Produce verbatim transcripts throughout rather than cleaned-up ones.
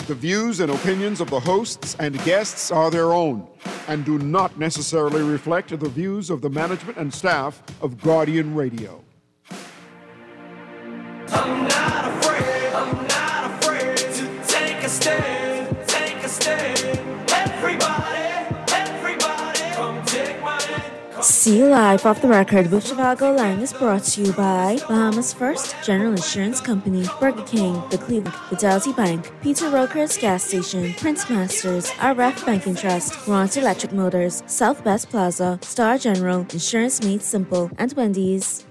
The views and opinions of the hosts and guests are their own and do not necessarily reflect the views of the management and staff of Guardian Radio. I'm not afraid, I'm not afraid to take a stand, take a stand. Everybody, everybody, come take my hand. See You Live Off the Record with Shivago Lang is brought to you by Bahamas First General Insurance Company, Burger King, The Cleveland, Fidelity Bank, Peter Roker's Gas Station, Prince Masters, R F Banking Trust, Ron's Electric Motors, South Best Plaza, Star General, Insurance Made Simple, and Wendy's.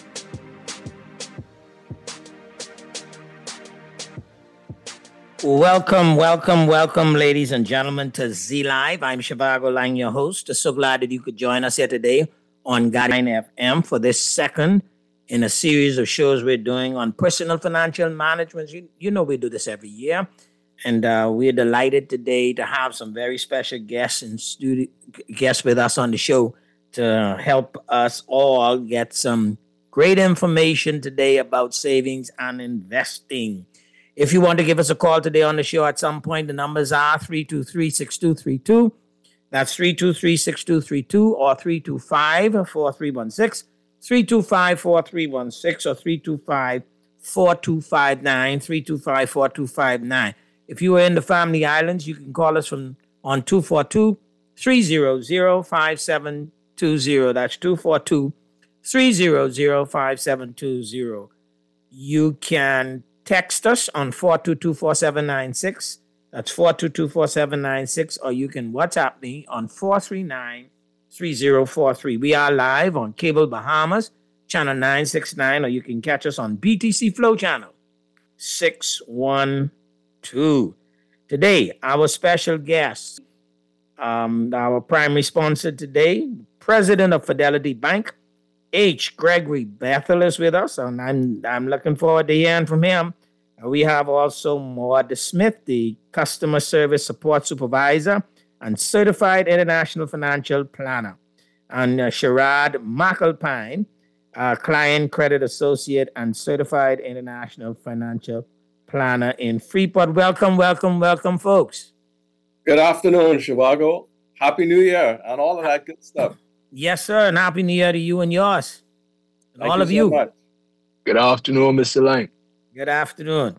Welcome, welcome, welcome, ladies and gentlemen, to Z Live. I'm Shivago Lang, your host. So glad that you could join us here today on Guardian F M for this second in a series of shows we're doing on personal financial management. You, you know we do this every year, and uh, we're delighted today to have some very special guests and studio guests with us on the show to help us all get some great information today about savings and investing. If you want to give us a call today on the show at some point, the numbers are three two three, six two three two. That's three two three, six two three two or three two five, four three one six, three two five, four three one six or three two five, four two five nine, three two five, four two five nine. If you are in the Family Islands, you can call us from on two four two, three zero zero, five seven two zero. That's two four two, three zero zero, five seven two zero. You can text us on four two two, four seven nine six. That's four two two, four seven nine six. Or you can WhatsApp me on four three nine, three zero four three. We are live on Cable Bahamas, channel nine sixty-nine, or you can catch us on B T C Flow channel six one two. Today, our special guest, um, our primary sponsor today, President of Fidelity Bank, H. Gregory Bethel is with us, and I'm I'm looking forward to hearing from him. We have also Maud Smith, the Customer Service Support Supervisor and Certified International Financial Planner, and uh, Sherrod McAlpine, uh, Client Credit Associate and Certified International Financial Planner in Freeport. Welcome, welcome, welcome, folks. Good afternoon, Shivago. Happy New Year and all of that good stuff. Yes, sir, and Happy New Year to you and yours. And Thank all you of so you. much. Good afternoon, Mister Lang. Good afternoon.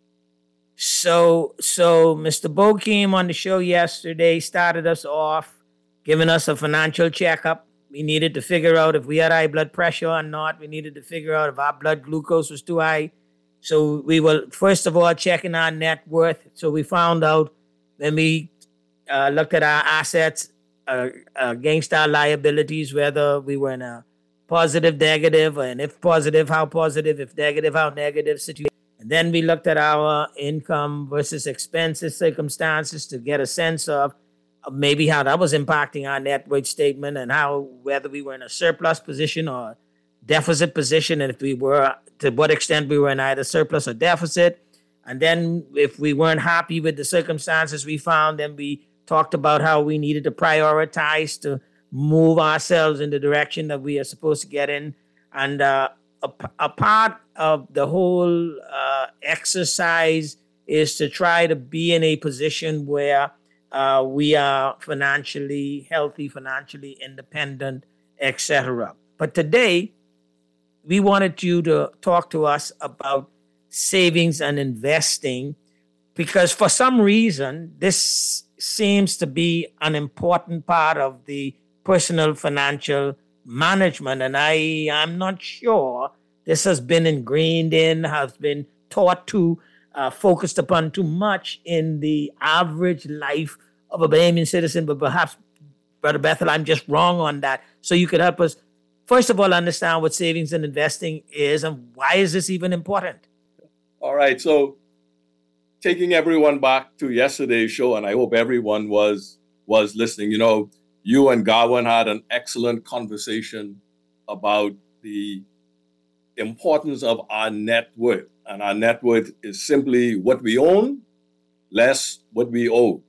So, so Mister Bo came on the show yesterday, started us off, giving us a financial checkup. We needed to figure out if we had high blood pressure or not. We needed to figure out if our blood glucose was too high. So we were, first of all, checking our net worth. So we found out when we uh, looked at our assets uh, against our liabilities, whether we were in a positive, negative, and if positive, how positive, if negative, how negative situation. And then we looked at our income versus expenses circumstances to get a sense of, of maybe how that was impacting our net worth statement and how, whether we were in a surplus position or deficit position, and if we were, to what extent we were in either surplus or deficit. And then if we weren't happy with the circumstances we found, then we talked about how we needed to prioritize to move ourselves in the direction that we are supposed to get in. And uh, a, a part of the whole uh, exercise is to try to be in a position where uh, we are financially healthy, financially independent, et cetera. But today, we wanted you to talk to us about savings and investing because for some reason, this seems to be an important part of the personal financial management. And I am not sure this has been ingrained in, has been taught to, uh, focused upon too much in the average life of a Bahamian citizen. But perhaps, Brother Bethel, I'm just wrong on that. So you could help us, first of all, understand what savings and investing is and why is this even important? All right. So taking everyone back to yesterday's show, and I hope everyone was was listening, you know, you and Garwin had an excellent conversation about the importance of our net worth. And our net worth is simply what we own less what we owe.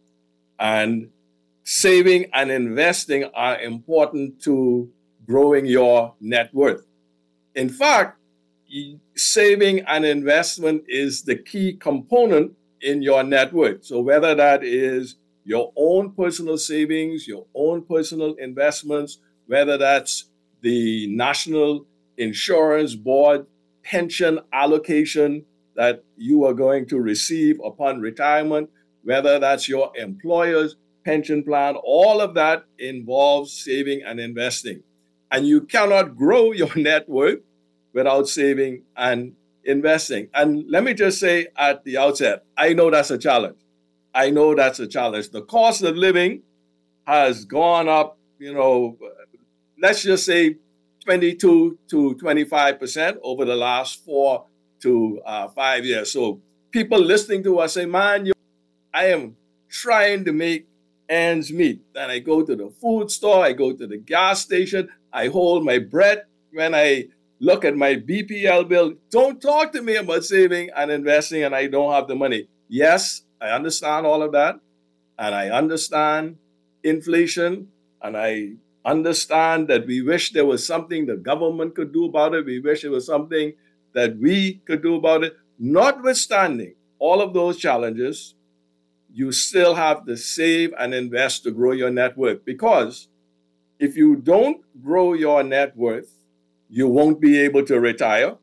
And saving and investing are important to growing your net worth. In fact, saving and investment is the key component in your net worth. So whether that is your own personal savings, your own personal investments, whether that's the National Insurance Board pension allocation that you are going to receive upon retirement, whether that's your employer's pension plan, all of that involves saving and investing. And you cannot grow your net worth without saving and investing. And let me just say at the outset, I know that's a challenge. I know that's a challenge. The cost of living has gone up, you know, let's just say twenty-two to twenty-five percent over the last four to uh, five years. So people listening to us say, man, you, I am trying to make ends meet. Then I go to the food store, I go to the gas station, I hold my breath when I look at my B P L bill. Don't talk to me about saving and investing and I don't have the money. Yes, I understand all of that. And I understand inflation. And I understand that we wish there was something the government could do about it. We wish there was something that we could do about it. Notwithstanding all of those challenges, you still have to save and invest to grow your net worth. Because if you don't grow your net worth, you won't be able to retire.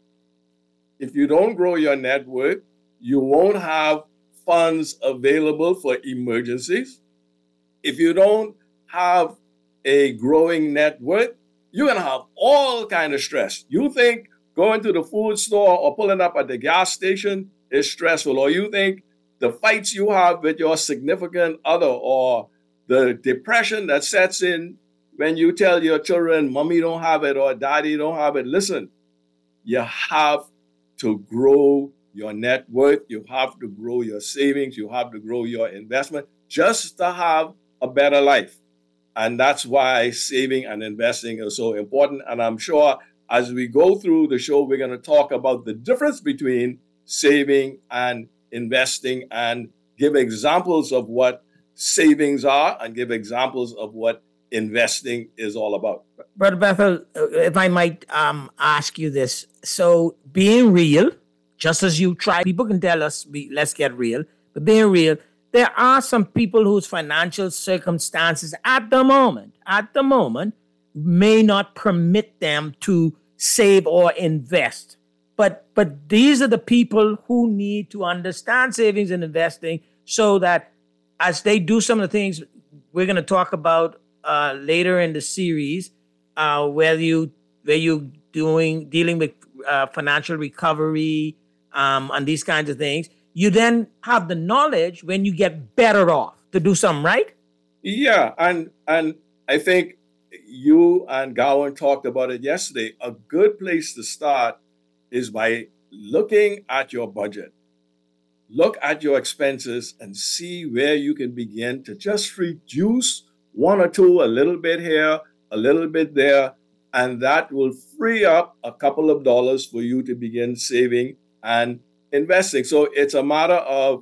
If you don't grow your net worth, you won't have funds available for emergencies. If you don't have a growing net worth, you're going to have all kind of stress. You think going to the food store or pulling up at the gas station is stressful, or you think the fights you have with your significant other or the depression that sets in when you tell your children, mommy don't have it or daddy don't have it. Listen, you have to grow your net worth. You have to grow your savings. You have to grow your investment just to have a better life. And that's why saving and investing is so important. And I'm sure as we go through the show, we're going to talk about the difference between saving and investing and give examples of what savings are and give examples of what investing is all about. Brother Bethel, if I might um, ask you this. So being real, just as you try, people can tell us, be, let's get real, but being real, there are some people whose financial circumstances at the moment, at the moment, may not permit them to save or invest. But but these are the people who need to understand savings and investing so that as they do some of the things we're going to talk about uh, later in the series, uh, where you where you doing dealing with uh, financial recovery um, and these kinds of things, you then have the knowledge when you get better off to do something, right? Yeah, and and I think you and Gowan talked about it yesterday. A good place to start is by looking at your budget. Look at your expenses and see where you can begin to just reduce one or two, a little bit here, a little bit there, and that will free up a couple of dollars for you to begin saving and investing. So it's a matter of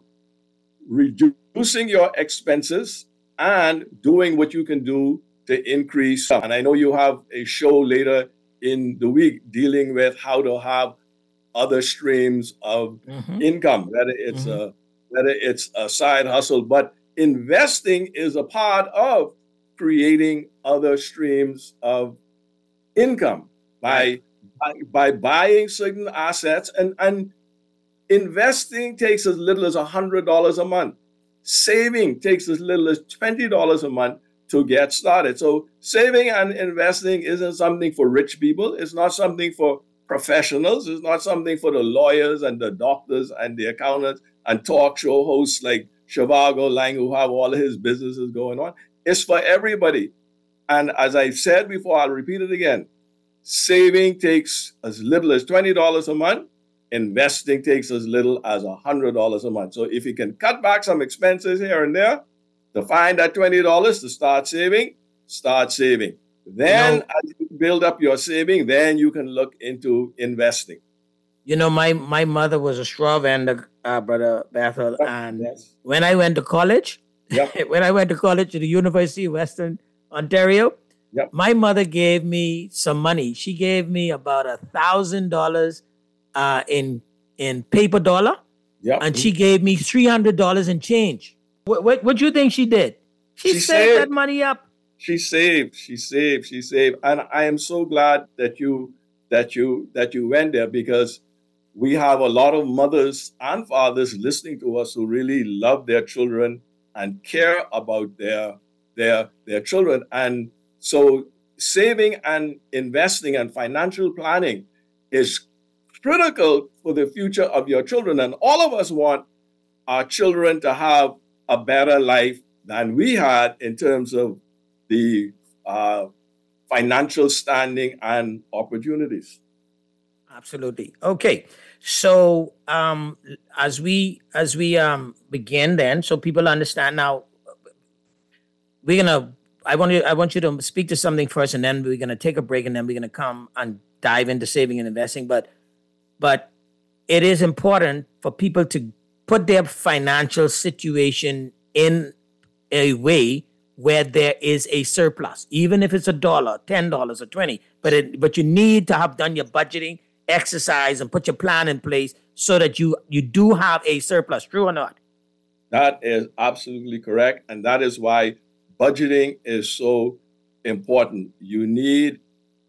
reducing your expenses and doing what you can do to increase. And I know you have a show later in the week dealing with how to have other streams of mm-hmm. income, whether it's mm-hmm. a whether it's a side hustle, but investing is a part of creating other streams of income by by, by buying certain assets, and and investing takes as little as a hundred dollars a month. Saving takes as little as twenty dollars a month to get started. So saving and investing isn't something for rich people. It's not something for professionals. It's not something for the lawyers and the doctors and the accountants and talk show hosts like Shivago Lang, who have all of his businesses going on. It's for everybody. And as I've said before, I'll repeat it again. Saving takes as little as twenty dollars a month. Investing takes as little as one hundred dollars a month. So if you can cut back some expenses here and there to find that twenty dollars to start saving, start saving. Then you know, as you build up your saving, then you can look into investing. You know, my, my mother was a straw vendor, uh, Brother Bethel. And yes. when I went to college, yep. when I went to college at the University of Western Ontario, yep. my mother gave me some money. She gave me about a thousand dollars Uh, in in paper dollar, Yep. and she gave me three hundred dollars in change. What what what do you think she did? She, She saved saved. that money up. She saved, she saved, she saved. And I am so glad that you that you that you went there, because we have a lot of mothers and fathers listening to us who really love their children and care about their their their children. And so saving and investing and financial planning is critical for the future of your children. And all of us want our children to have a better life than we had in terms of the uh, financial standing and opportunities. Absolutely. Okay. So um, as we as we um, begin, then, so people understand now, we're gonna. I want you. I want you to speak to something first, and then we're gonna take a break, and then we're gonna come and dive into saving and investing. But but it is important for people to put their financial situation in a way where there is a surplus, even if it's a dollar, ten dollars, or twenty. But it, but you need to have done your budgeting exercise and put your plan in place so that you you do have a surplus. True or not? That is absolutely correct, and that is why budgeting is so important. You need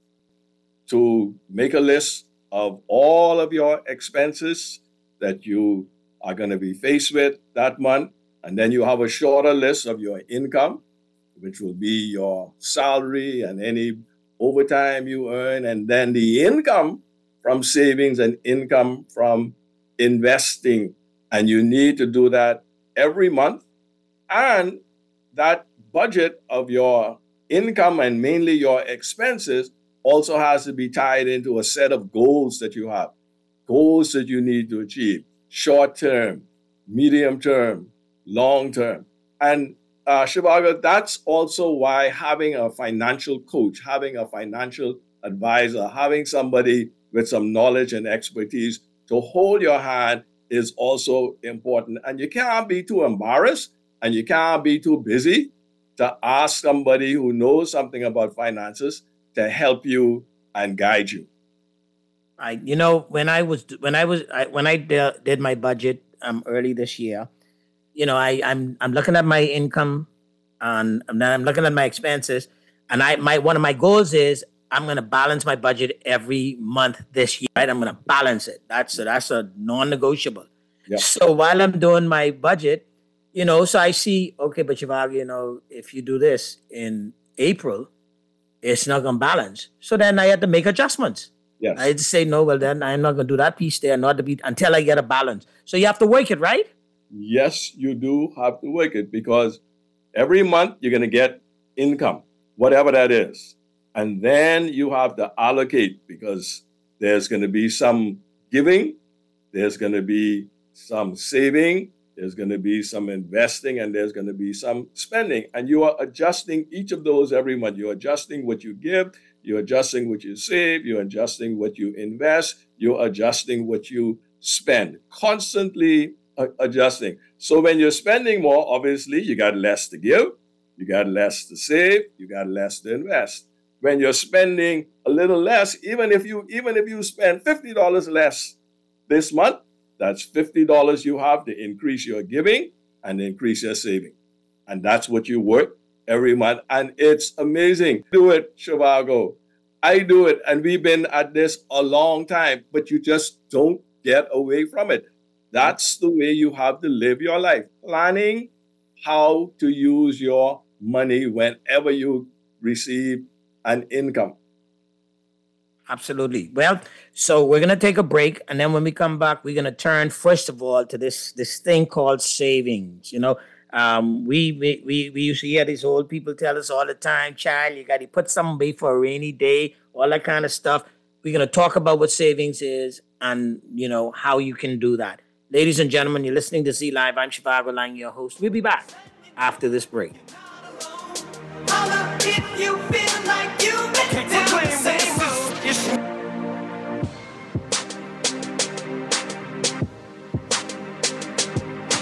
to make a list of all of your expenses that you are going to be faced with that month, and then you have a shorter list of your income, which will be your salary and any overtime you earn, and then the income from savings and income from investing. And you need to do that every month. And that budget of your income and mainly your expenses also has to be tied into a set of goals that you have, goals that you need to achieve, short term, medium term, long term. And uh, Shivago, that's also why having a financial coach, having a financial advisor, having somebody with some knowledge and expertise to hold your hand is also important. And you can't be too embarrassed and you can't be too busy to ask somebody who knows something about finances to help you and guide you. I, you know, when I was when I was I, when I de- did my budget um early this year, you know, I I'm I'm looking at my income and, and then I'm looking at my expenses, and I my one of my goals is I'm going to balance my budget every month this year. Right, I'm going to balance it. That's a, that's a non-negotiable. Yep. So while I'm doing my budget, you know, so I see, okay, but Shivago, you know, if you do this in April, it's not going to balance. So then I had to make adjustments. Yes. I had to say, no, well, then I'm not going to do that piece there, not to be until I get a balance. So you have to work it, right? Yes, you do have to work it, because every month you're going to get income, whatever that is. And then you have to allocate, because there's going to be some giving, there's going to be some saving, there's going to be some investing, and there's going to be some spending. And you are adjusting each of those every month. You're adjusting what you give, you're adjusting what you save, you're adjusting what you invest, you're adjusting what you spend, constantly uh, adjusting. So when you're spending more, obviously you got less to give, you got less to save, you got less to invest. When you're spending a little less, even if you even if you spend fifty dollars less this month, that's fifty dollars you have to increase your giving and increase your saving. And that's what you work every month. And it's amazing. Do it, Shivago. I do it. And we've been at this a long time, but you just don't get away from it. That's the way you have to live your life. Planning how to use your money whenever you receive an income. Absolutely. Well, so we're gonna take a break, and then when we come back, we're gonna turn first of all to this this thing called savings. You know, um, we we we we used to hear these old people tell us all the time, "Child, you got to put some away for a rainy day," all that kind of stuff. We're gonna talk about what savings is and you know how you can do that. Ladies and gentlemen, you're listening to Z Live. I'm Shivago Lang, your host. We'll be back after this break. Holla if you feel like you've been down the same road.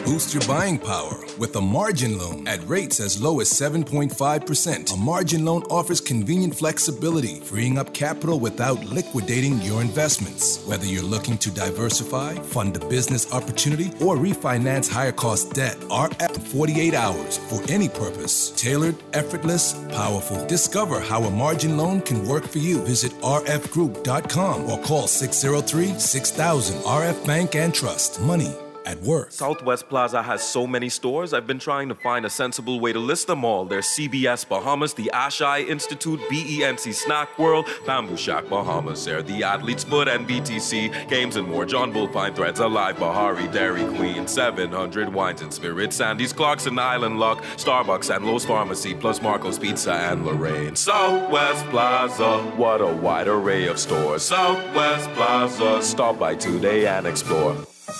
Boost your buying power with a margin loan at rates as low as seven point five percent. A margin loan offers convenient flexibility, freeing up capital without liquidating your investments. Whether you're looking to diversify, fund a business opportunity, or refinance higher cost debt, R F forty-eight hours for any purpose. Tailored, effortless, powerful. Discover how a margin loan can work for you. Visit r f group dot com or call six zero three, six thousand. R F Bank and Trust. Money at work. Southwest Plaza has so many stores, I've been trying to find a sensible way to list them all. There's C B S Bahamas, the Ashai Institute, B E N C Snack World, Bamboo Shack Bahamas, there, the Athlete's Bud and B T C, Games and More, John Bull Fine Threads, Alive, Bahari, Dairy Queen, seven hundred Wines and Spirits, Sandy's Clarkson Island Lock, Starbucks and Lowe's Pharmacy, plus Marco's Pizza and Lorraine. Southwest Plaza, what a wide array of stores. Southwest Plaza, stop by today and explore.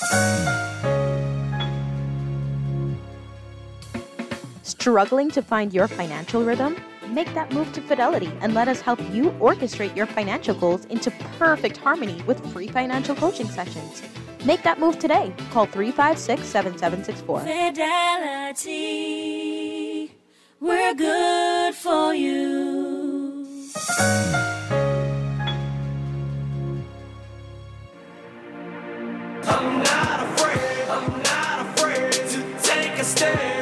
Struggling to find your financial rhythm? Make that move to Fidelity and let us help you orchestrate your financial goals into perfect harmony with free financial coaching sessions. Make that move today. Call three five six, seven seven six four. Fidelity, we're good for you. I'm not afraid, I'm not afraid to take a stand.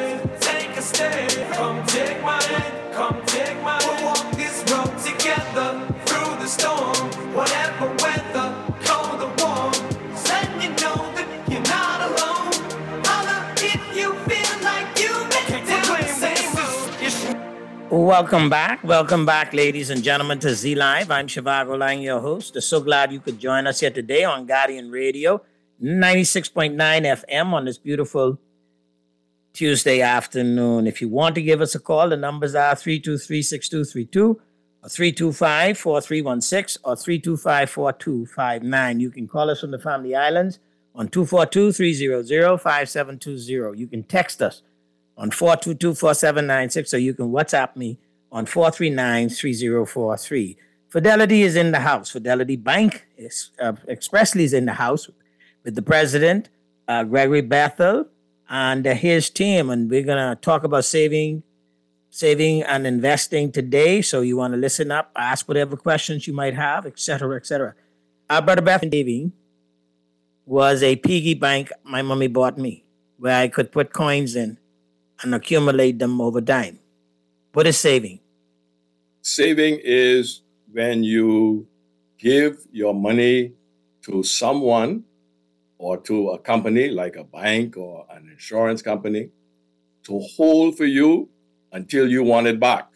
Come take my hand, come take my hand. We'll walk this road together through the storm. Whatever weather, cold or warm. Let you know that you're not alone. Holler if you feel like you've been down the same road. Welcome back. Welcome back, ladies and gentlemen, to Z Live. I'm Shivago Lang, your host. I'm so glad you could join us here today on Guardian Radio, ninety-six point nine F M on this beautiful Tuesday afternoon. If you want to give us a call, the numbers are three two three, six two three two, or three two five, four three one six, or three two five, four two five nine. You can call us from the Family Islands on two four two, three zero zero, five seven two zero. You can text us on four two two, four seven nine six, or you can WhatsApp me on four three nine, three zero four three. Fidelity is in the house. Fidelity Bank is, uh, expressly is in the house with the president, uh, Gregory Bethel, and uh, his team, and we're gonna talk about saving, saving and investing today. So you want to listen up, ask whatever questions you might have, et cetera, et cetera. Our brother Beth saving was a piggy bank my mommy bought me, where I could put coins in and accumulate them over time. What is saving? Saving is when you give your money to someone or to a company like a bank or an insurance company to hold for you until you want it back.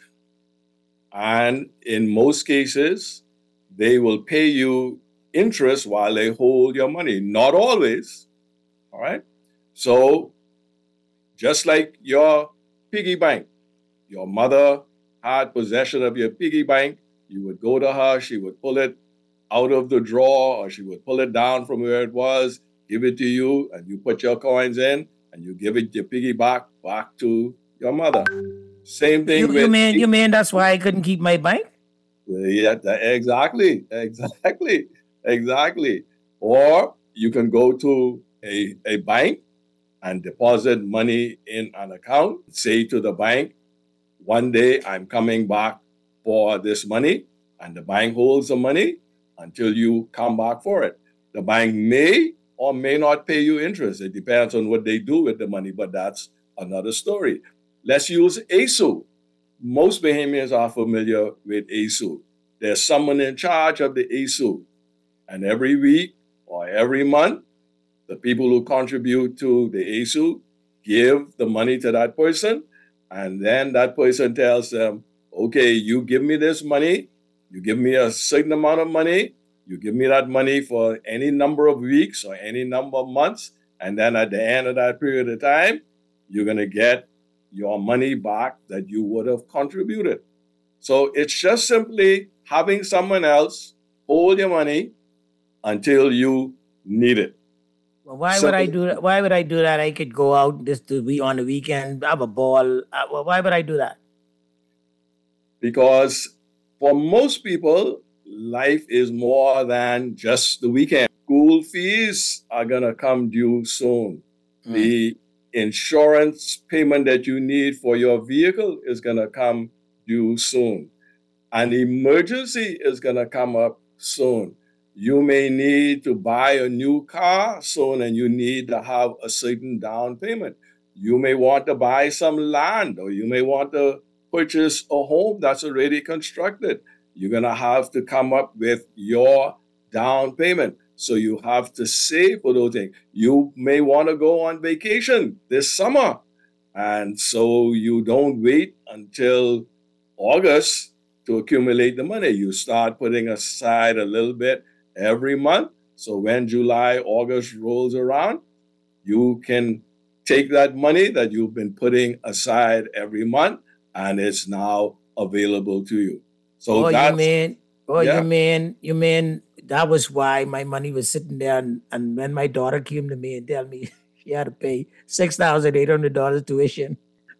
And in most cases, they will pay you interest while they hold your money. Not always, all right? So just like your piggy bank, your mother had possession of your piggy bank, you would go to her, she would pull it out of the drawer, or she would pull it down from where it was, give it to you, and you put your coins in, and you give it your piggy back back to your mother. Same thing You, with... you mean you mean that's why I couldn't keep my bank? Yeah, that- exactly, exactly, exactly. Or you can go to a, a bank and deposit money in an account. Say to the bank, one day I'm coming back for this money, and the bank holds the money until you come back for it. The bank may or may not pay you interest. It depends on what they do with the money, but that's another story. Let's use A S U. Most Bahamians are familiar with A S U. There's someone in charge of the A S U. And every week or every month, the people who contribute to the A S U give the money to that person. And then that person tells them, okay, you give me this money, you give me a certain amount of money, you give me that money for any number of weeks or any number of months, and then at the end of that period of time, you're going to get your money back that you would have contributed. So it's just simply having someone else hold your money until you need it. Well, why So- would I do that? Why would I do that? I could go out this to be on the weekend, have a ball. Uh, well, why would I do that? Because for most people, life is more than just the weekend. School fees are going to come due soon. The insurance payment that you need for your vehicle is going to come due soon. An emergency is going to come up soon. You may need to buy a new car soon, and you need to have a certain down payment. You may want to buy some land, or you may want to purchase a home that's already constructed. You're going to have to come up with your down payment. So you have to save for those things. You may want to go on vacation this summer. And so you don't wait until August to accumulate the money. You start putting aside a little bit every month. So when July, August rolls around, you can take that money that you've been putting aside every month, and it's now available to you. So oh, that's, you mean, oh, yeah. you mean, you mean that was why my money was sitting there, and, and when my daughter came to me and tell me she had to pay six thousand eight hundred dollars tuition.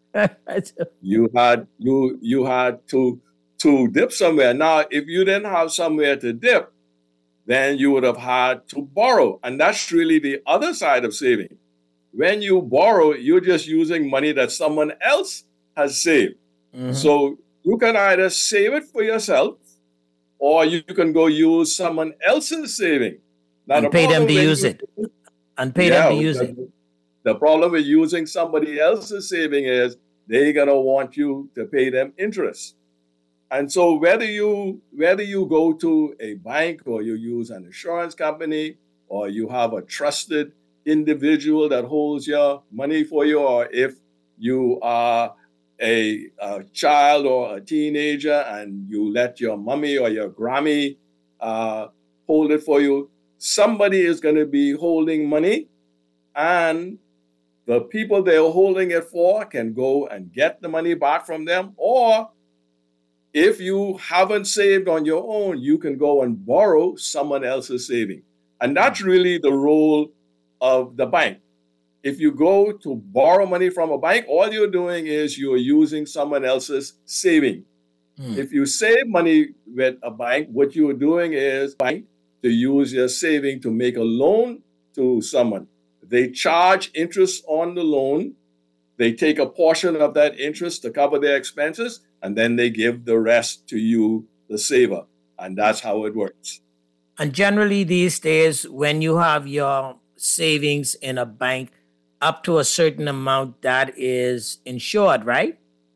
you had you you had to to dip somewhere. Now, if you didn't have somewhere to dip, then you would have had to borrow, and that's really the other side of saving. When you borrow, you're just using money that someone else has saved. Mm-hmm. So you can either save it for yourself, or you can go use someone else's saving. Now, and the pay them to you, use it. And pay yeah, them to use the, it. The problem with using somebody else's saving is they're gonna want you to pay them interest. And so whether you whether you go to a bank, or you use an insurance company, or you have a trusted individual that holds your money for you, or if you are a, a child or a teenager and you let your mommy or your Grammy uh, hold it for you, somebody is going to be holding money, and the people they're holding it for can go and get the money back from them. Or if you haven't saved on your own, you can go and borrow someone else's saving. And that's really the role of the bank. If you go to borrow money from a bank, all you're doing is you're using someone else's saving. Hmm. If you save money with a bank, what you're doing is bank to use your saving to make a loan to someone. They charge interest on the loan. They take a portion of that interest to cover their expenses, and then they give the rest to you, the saver. And that's how it works. And generally these days, when you have your savings in a bank up to a certain amount, that is insured, right?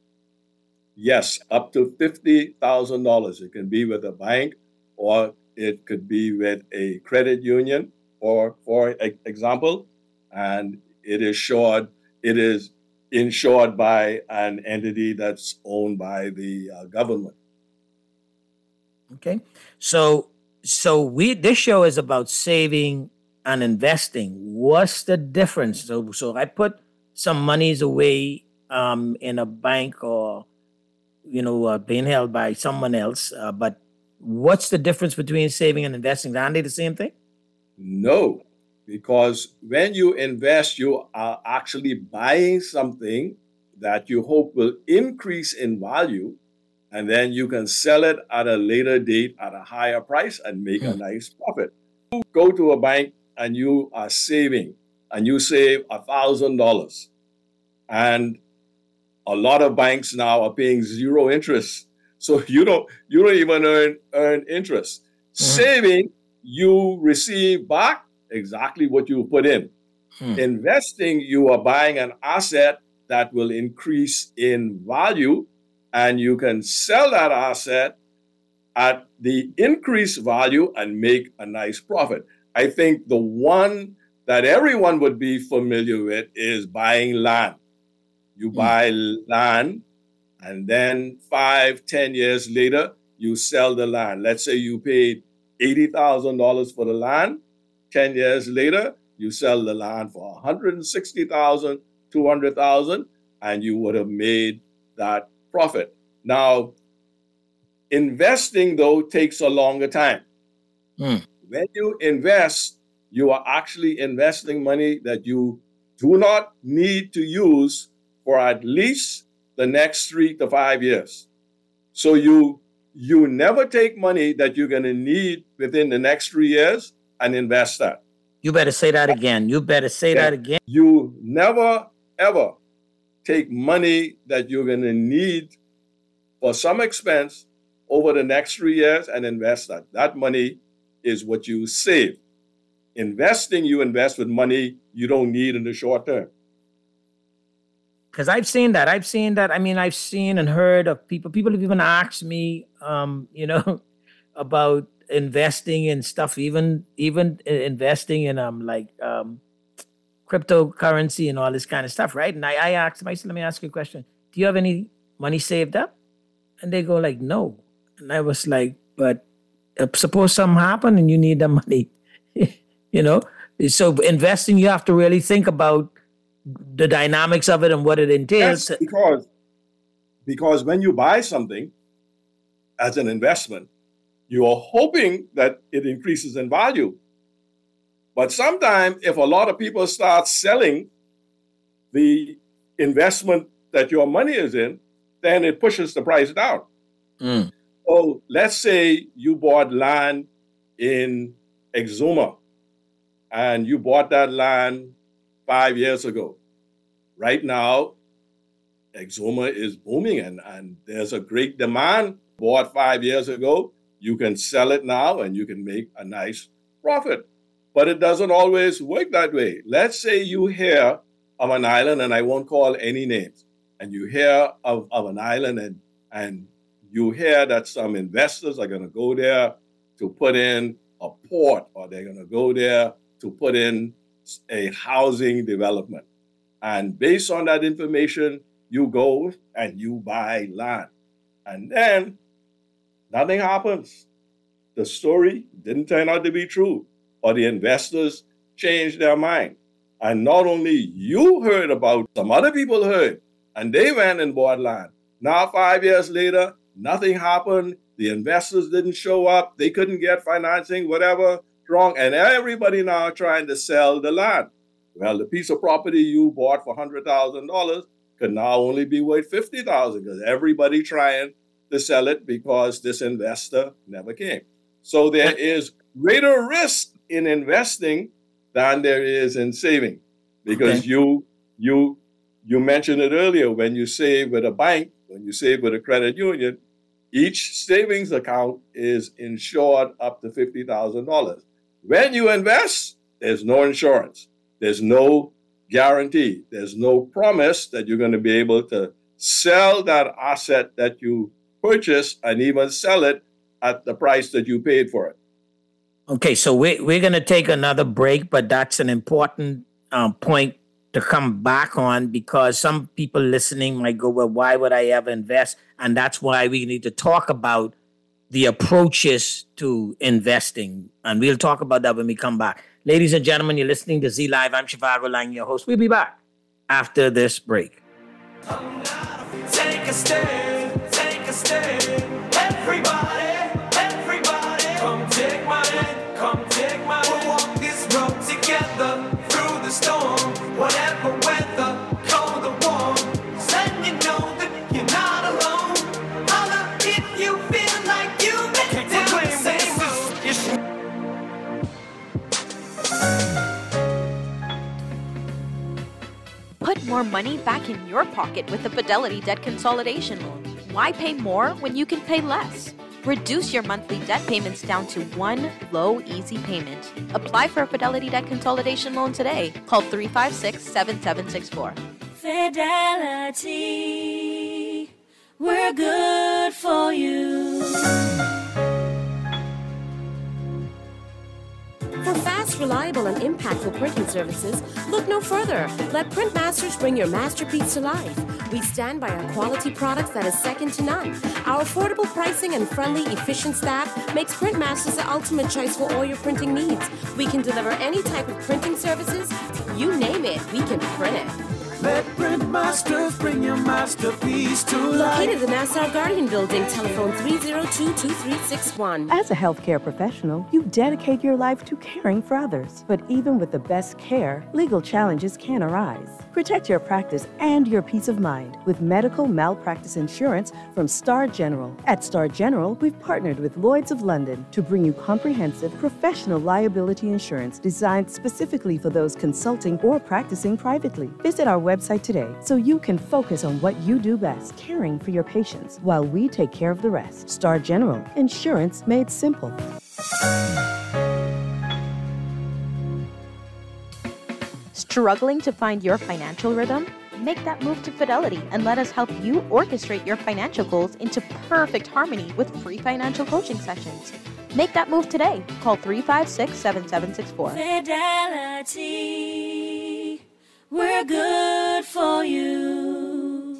Yes, up to fifty thousand dollars. It can be with a bank, or it could be with a credit union, or for example, and it is insured, it is insured by an entity that's owned by the uh, government. Okay. So so we this show is about saving and investing. What's the difference? So, so I put some monies away um, in a bank, or, you know, uh, being held by someone else. Uh, but what's the difference between saving and investing? Aren't they the same thing? No, because when you invest, you are actually buying something that you hope will increase in value, and then you can sell it at a later date at a higher price and make hmm. a nice profit. You go to a bank and you are saving, and you save one thousand dollars. And a lot of banks now are paying zero interest. So you don't you don't even earn, earn interest. Mm-hmm. Saving, you receive back exactly what you put in. Hmm. Investing, you are buying an asset that will increase in value, and you can sell that asset at the increased value and make a nice profit. I think the one that everyone would be familiar with is buying land. You mm. buy land, and then five, ten years later, you sell the land. Let's say you paid eighty thousand dollars for the land. ten years later, you sell the land for one hundred sixty thousand dollars, two hundred thousand dollars, and you would have made that profit. Now, investing, though, takes a longer time. Mm. When you invest, you are actually investing money that you do not need to use for at least the next three to five years. So you you never take money that you're going to need within the next three years and invest that. You better say that again. You better say yeah. that again. You never ever take money that you're going to need for some expense over the next three years and invest that. That money is what you save. Investing, you invest with money you don't need in the short term. Because I've seen that. I've seen that. I mean, I've seen and heard of people. People have even asked me, um, you know, about investing in stuff, even even investing in um like um cryptocurrency and all this kind of stuff, right? And I, I asked them, I said, let me ask you a question. Do you have any money saved up? And they go like, no. And I was like, but uh, suppose something happened and you need the money, you know? So investing, you have to really think about the dynamics of it and what it entails. Yes, because, because when you buy something as an investment, you are hoping that it increases in value. But sometimes if a lot of people start selling the investment that your money is in, then it pushes the price down. Mm. So let's say you bought land in Exuma and you bought that land five years ago. Right now, Exuma is booming and, and there's a great demand. Bought five years ago, you can sell it now and you can make a nice profit. But it doesn't always work that way. Let's say you hear of an island, and I won't call any names, and you hear of, of an island and, and you hear that some investors are going to go there to put in a port, or they're going to go there to put in a housing development. And based on that information, you go and you buy land. And then nothing happens. The story didn't turn out to be true, or the investors changed their mind. And not only you heard about, some other people heard, and they went and bought land. Now, five years later, nothing happened. The investors didn't show up. They couldn't get financing, whatever, wrong. And everybody now trying to sell the land. Well, the piece of property you bought for one hundred thousand dollars could now only be worth fifty thousand dollars because everybody trying to sell it because this investor never came. So there is greater risk in investing than there is in saving, because okay. you you you mentioned it earlier. When you save with a bank, when you save with a credit union, each savings account is insured up to fifty thousand dollars. When you invest, there's no insurance. There's no guarantee. There's no promise that you're going to be able to sell that asset that you purchased and even sell it at the price that you paid for it. Okay, so we're, we're going to take another break, but that's an important um, point to come back on, because some people listening might go, well, why would I ever invest? And that's why we need to talk about the approaches to investing. And we'll talk about that when we come back. Ladies and gentlemen, you're listening to Z Live. I'm Shivago Lang, your host. We'll be back after this break. Take a stand, take a stand. Everybody, everybody, come take my hand, come take my hand. We'll walk this road together through the storm, whatever weather, cold or warm. Let you know that you're not alone. Holla if you feel like you make it down the same road. Put more money back in your pocket with the Fidelity Debt Consolidation Loan. Why pay more when you can pay less? Reduce your monthly debt payments down to one low, easy payment. Apply for a Fidelity Debt Consolidation Loan today. Call three five six, seven seven six four. Fidelity, we're good for you. For fast, reliable, and impactful printing services, look no further. Let Printmasters bring your masterpiece to life. We stand by our quality products that is second to none. Our affordable pricing and friendly, efficient staff makes Printmasters the ultimate choice for all your printing needs. We can deliver any type of printing services. You name it, we can print it. Let Printmasters bring your masterpiece to life. Located in the Nassau Guardian Building, telephone three oh two, two three six one. As a healthcare professional, you dedicate your life to caring for others. But even with the best care, legal challenges can arise. Protect your practice and your peace of mind with medical malpractice insurance from Star General. At Star General, we've partnered with Lloyd's of London to bring you comprehensive professional liability insurance designed specifically for those consulting or practicing privately. Visit our website website today so you can focus on what you do best, caring for your patients, while we take care of the rest. Star General, insurance made simple. Struggling to find your financial rhythm? Make that move to Fidelity and let us help you orchestrate your financial goals into perfect harmony with free financial coaching sessions. Make that move today. Call three five six, seven seven six four. Fidelity, we're good for you.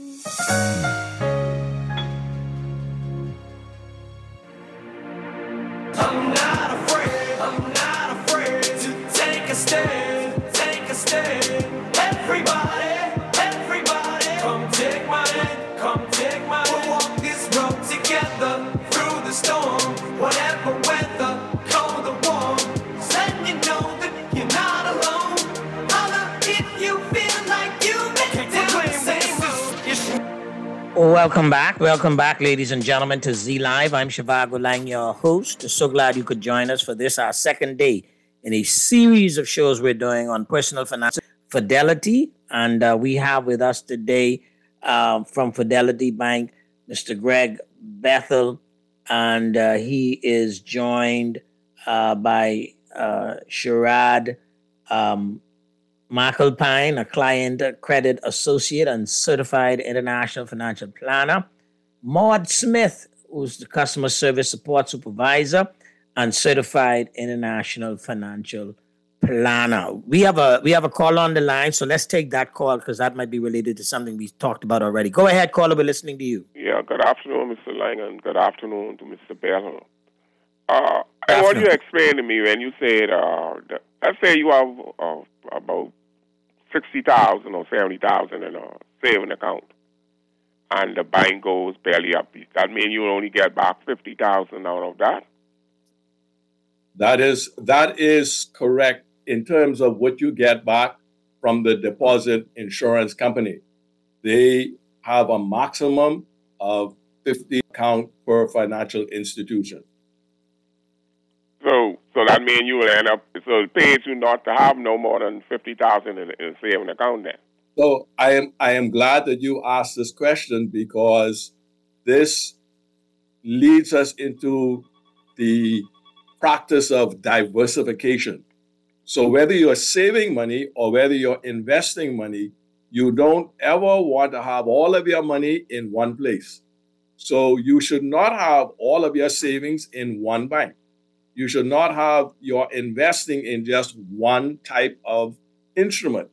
I'm not afraid, I'm not afraid to take a stand, take a stand. Everybody, everybody, come take my hand, come take my hand. We'll walk this road together through the storm, whatever weather, cold or warm. Just letting you know that you're not alone. Holler if you feel like you've been down the same road. Welcome back. Welcome back, ladies and gentlemen, to Z Live. I'm Shivago Lang, your host. So glad you could join us for this, our second day in a series of shows we're doing on personal finance, Fidelity. And uh, we have with us today uh, from Fidelity Bank, Mister Greg Bethel. And uh, he is joined uh, by uh, Sherrod um, McAlpine, a client credit associate and certified international financial planner. Maud Smith, who's the customer service support supervisor and certified international financial planner. We have a we have a call on the line, so let's take that call because that might be related to something we talked about already. Go ahead, caller. We're listening to you. Yeah, good afternoon, Mister Lang, and good afternoon to Mister Bell. Uh, I want you to explain to me when you said, uh, the, let's say you have uh, about sixty thousand or seventy thousand in a saving account, and the bank goes belly up. That means you only get back fifty thousand out of that. That is that is correct in terms of what you get back from the deposit insurance company. They have a maximum of fifty account per financial institution. So, so that means you will end up. So it pays you not to have no more than fifty thousand in, in a saving account then. So I am I am glad that you asked this question because this leads us into the practice of diversification. So whether you're saving money or whether you're investing money, you don't ever want to have all of your money in one place. So you should not have all of your savings in one bank. You should not have your investing in just one type of instrument.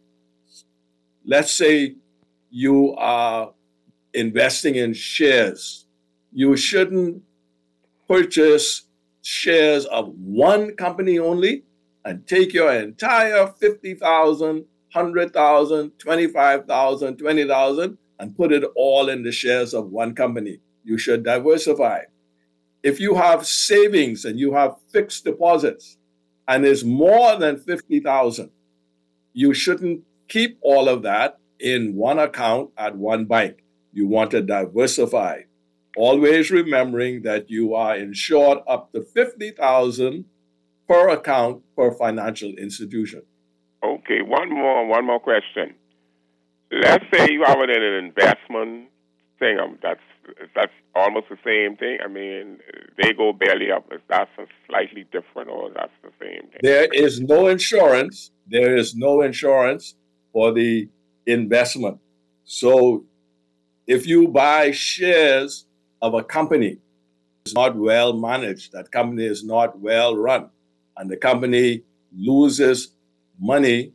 Let's say you are investing in shares. You shouldn't purchase shares of one company only and take your entire fifty thousand, one hundred thousand, twenty-five thousand, twenty thousand and put it all in the shares of one company. You should diversify. If you have savings and you have fixed deposits and it's more than fifty thousand, you shouldn't keep all of that in one account at one bank. You want to diversify. Always remembering that you are insured up to fifty thousand per account per financial institution. Okay, one more one more question. Let's say you have it in an investment thing. Um, that's that's almost the same thing. I mean, they go belly up. Is that slightly different, or that's the same thing? There is no insurance. There is no insurance for the investment. So, if you buy shares of a company is not well managed, that company is not well run, and the company loses money,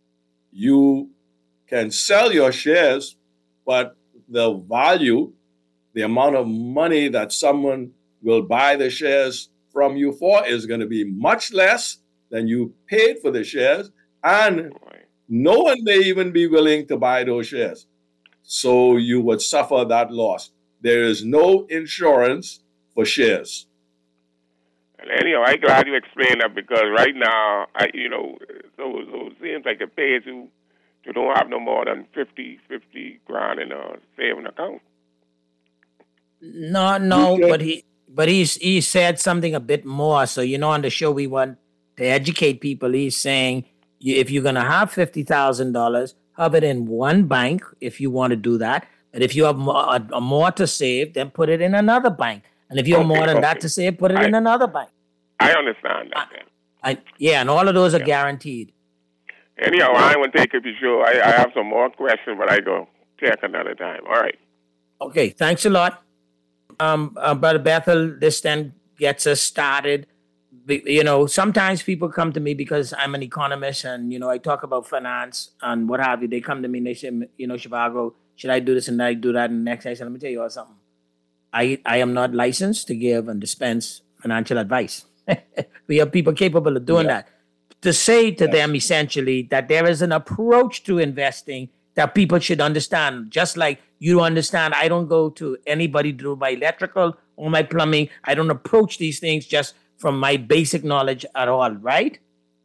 you can sell your shares, but the value, the amount of money that someone will buy the shares from you for is going to be much less than you paid for the shares, and no one may even be willing to buy those shares. So you would suffer that loss. There is no insurance for shares. And anyhow, I'm glad you explained that because right now, I, you know, so, so it seems like it pays you to don't have no more than fifty, fifty grand in a saving account. No, no, but he but he's he said something a bit more. So you know, on the show we want to educate people. He's saying you, if you're gonna have fifty thousand dollars, have it in one bank if you want to do that. But if you have more, a, a more to save, then put it in another bank. And if you have Okay, more than okay. that to save, put it I- in another bank. I understand that. then. I, yeah, and all of those are guaranteed. Anyhow, I won't take it for sure. I, I have some more questions, but I go take another time. All right. Okay, thanks a lot. Um, uh, Brother Bethel, this then gets us started. Be- You know, sometimes people come to me because I'm an economist and, you know, I talk about finance and what have you. They come to me and they say, you know, Shivago, should I do this and I do that? And next I say, let me tell you all something. I, I am not licensed to give and dispense financial advice. We have people capable of doing that. To say to them essentially that there is an approach to investing that people should understand. Just like you understand, I don't go to anybody to do my electrical or my plumbing. I don't approach these things just from my basic knowledge at all, right?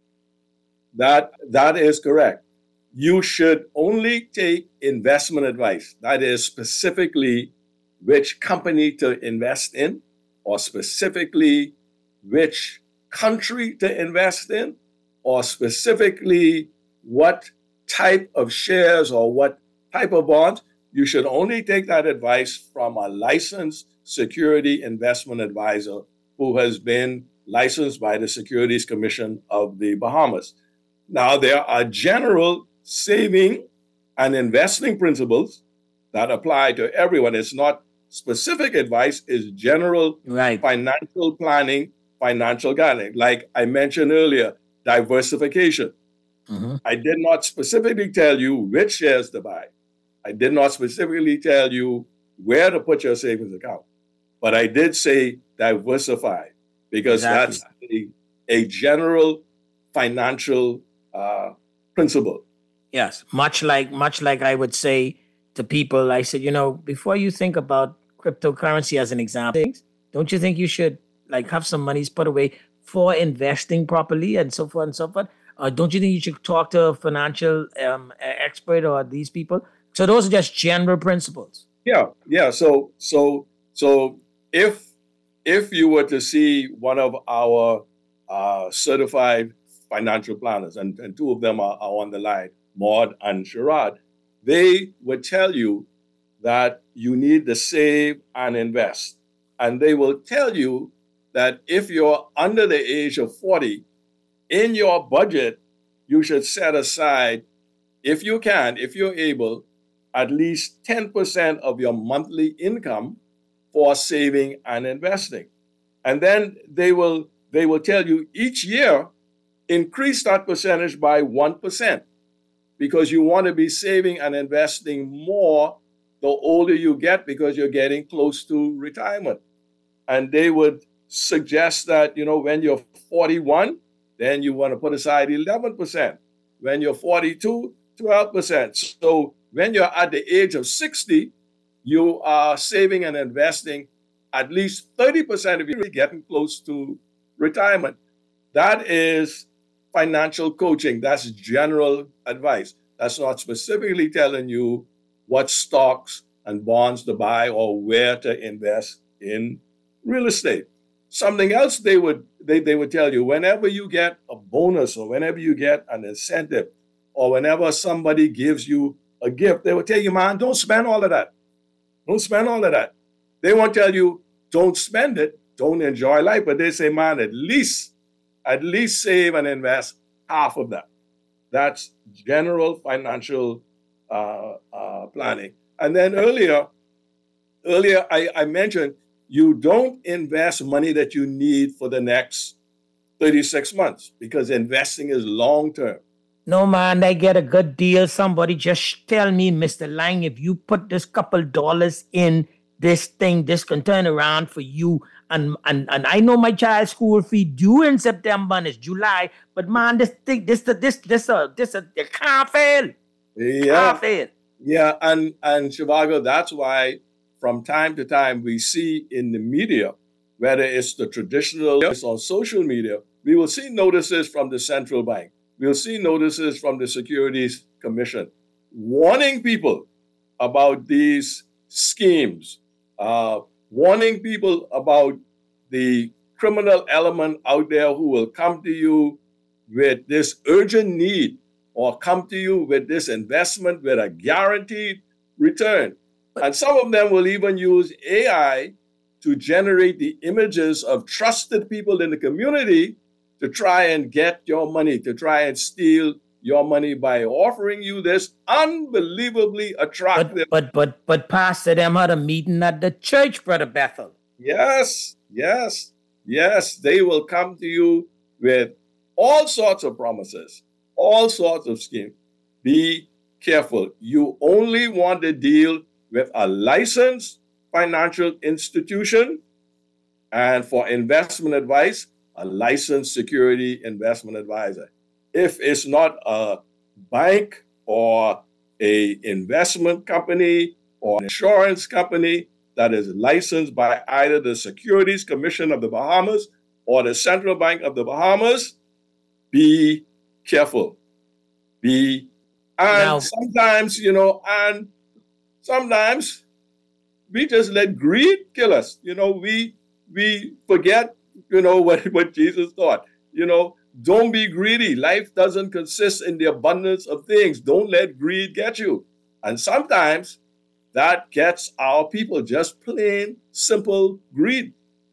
That that is correct. You should only take investment advice. That is specifically which company to invest in, or specifically which country to invest in, or specifically what type of shares or what type of bonds. You should only take that advice from a licensed security investment advisor who has been licensed by the Securities Commission of the Bahamas. Now, there are general saving and investing principles that apply to everyone. It's not specific advice, it's general right. financial planning, financial guidance. Like I mentioned earlier, diversification. Mm-hmm. I did not specifically tell you which shares to buy. I did not specifically tell you where to put your savings account. But I did say diversify, because Exactly. that's a, a general financial uh, principle. Yes, much like much like I would say to people, I said, you know, before you think about cryptocurrency as an example, don't you think you should like have some monies put away for investing properly and so forth and so forth? Uh, don't you think you should talk to a financial um, e- expert or these people? So those are just general principles. Yeah, yeah. So, so, so if if you were to see one of our uh, certified financial planners, and, and two of them are, are on the line, Maud and Sherrod, they would tell you that you need to save and invest, and they will tell you that if you're under the age of forty, in your budget, you should set aside, if you can, if you're able, at least ten percent of your monthly income for saving and investing. And then they will they will tell you each year, increase that percentage by one percent, because you want to be saving and investing more the older you get, because you're getting close to retirement. And they would suggest that, you know, when you're forty-one, then you want to put aside eleven percent. When you're forty-two, twelve percent. So when you're at the age of sixty, you are saving and investing at least thirty percent of you getting close to retirement. That is financial coaching. That's general advice. That's not specifically telling you what stocks and bonds to buy or where to invest in real estate. Something else they would they, they would tell you, whenever you get a bonus or whenever you get an incentive or whenever somebody gives you a gift, they would tell you, man, don't spend all of that. Don't spend all of that. They won't tell you, don't spend it, don't enjoy life, but they say, man, at least, at least save and invest half of that. That's general financial uh, uh, planning. And then earlier, earlier I, I mentioned you don't invest money that you need for the next thirty-six months, because investing is long term. No, man, I get a good deal. Somebody just tell me, Mister Lang, if you put this couple dollars in this thing, this can turn around for you. And and and I know my child's school fee due in September and it's July, but man, this thing, this this this this uh, this uh, it can't fail. Yeah, Can't fail. yeah, and and Shivago, that's why from time to time we see in the media, whether it's the traditional, it's on social media, we will see notices from the central bank. We'll see notices from the Securities Commission warning people about these schemes, uh, warning people about the criminal element out there who will come to you with this urgent need or come to you with this investment with a guaranteed return. And some of them will even use A I to generate the images of trusted people in the community to try and get your money, to try and steal your money by offering you this unbelievably attractive. But but but, but Pastor, them had a meeting at the church, Brother Bethel. Yes, yes, yes. They will come to you with all sorts of promises, all sorts of schemes. Be careful. You only want to deal with a licensed financial institution, and for investment advice, a licensed security investment advisor. If it's not a bank or a investment company or an insurance company that is licensed by either the Securities Commission of the Bahamas or the Central Bank of the Bahamas, be careful. Be, and Now- sometimes, you know, and sometimes we just let greed kill us. You know, we we forget, you know, what, what Jesus taught. You know, don't be greedy. Life doesn't consist in the abundance of things. Don't let greed get you. And sometimes that gets our people just plain, simple greed.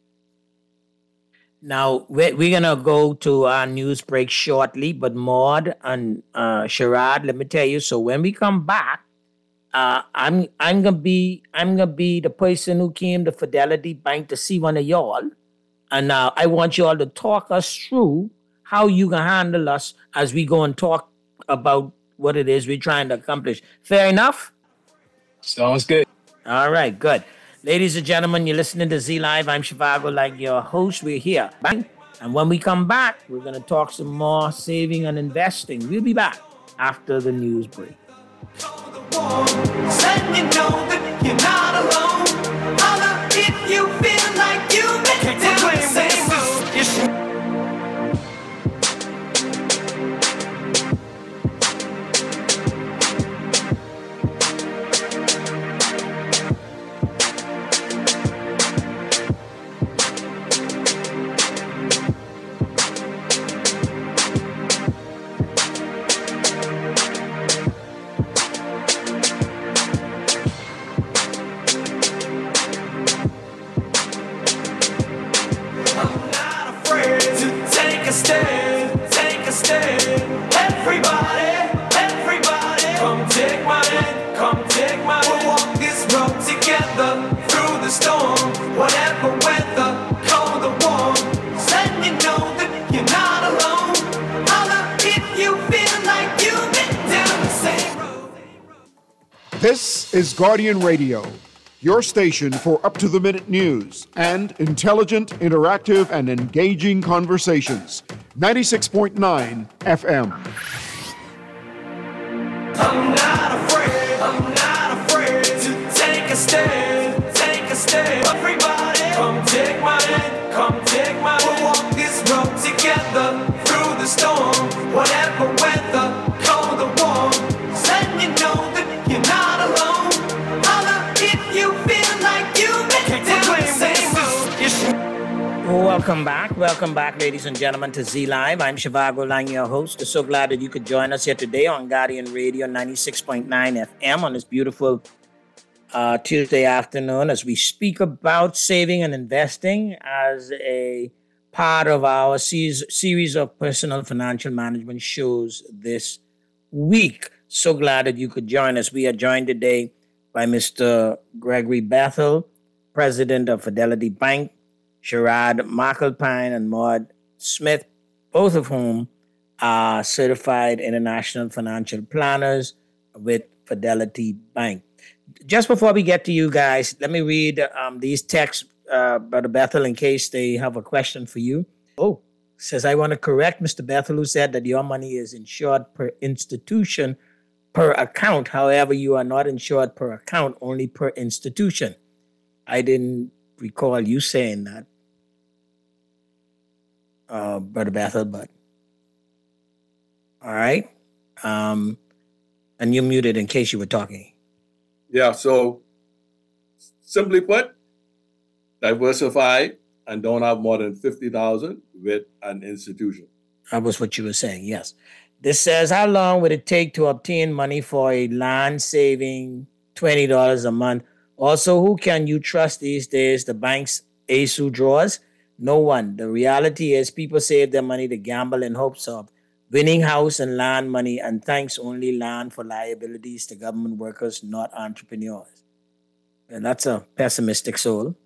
Now, we're, we're going to go to our news break shortly, but Maud and uh, Sherrod, let me tell you, so when we come back, uh, I'm I'm gonna be I'm gonna be the person who came to Fidelity Bank to see one of y'all, and uh, I want y'all to talk us through how you can handle us as we go and talk about what it is we're trying to accomplish. Fair enough? Sounds good. All right, good. Ladies and gentlemen, you're listening to Z Live. I'm Shivago, like your host. We're here. Bang. And when we come back, we're going to talk some more saving and investing. We'll be back after the news break. Letting you know that you're not alone. Holla if you feel like you've been down the same road. This is Guardian Radio, your station for up-to-the-minute news and intelligent, interactive, and engaging conversations. ninety-six point nine F M. I'm not afraid, I'm not afraid to take a stand, take a stand. Everybody, come take my hand, come take my hand. We'll walk this road together through the storm, whatever weather, cold or warm. Letting you know that you're not alone. Holla if you feel like you've been down the same road. Welcome back. Welcome back, ladies and gentlemen, to Z Live. I'm Shivago Lang, your host. I'm so glad that you could join us here today on Guardian Radio ninety-six point nine F M on this beautiful uh, Tuesday afternoon as we speak about saving and investing as a part of our series, series of personal financial management shows this week. So glad that you could join us. We are joined today by Mister Gregory Bethel, President of Fidelity Bank, Sherrod McAlpine and Maud Smith, both of whom are certified international financial planners with Fidelity Bank. Just before we get to you guys, let me read um, these texts, uh, Brother Bethel, in case they have a question for you. Oh, says, I want to correct Mister Bethel, who said that your money is insured per institution, per account. However, you are not insured per account, only per institution. I didn't recall you saying that, uh, Brother Bethel, but all right. Um, and you're muted in case you were talking. Yeah, so simply put, diversify and don't have more than fifty thousand with an institution. That was what you were saying, yes. This says, how long would it take to obtain money for a land saving twenty dollars a month? Also, who can you trust these days? The bank's A S U draws? No one. The reality is people save their money to gamble in hopes of winning house and land money, and thanks only land for liabilities to government workers, not entrepreneurs. And that's a pessimistic soul.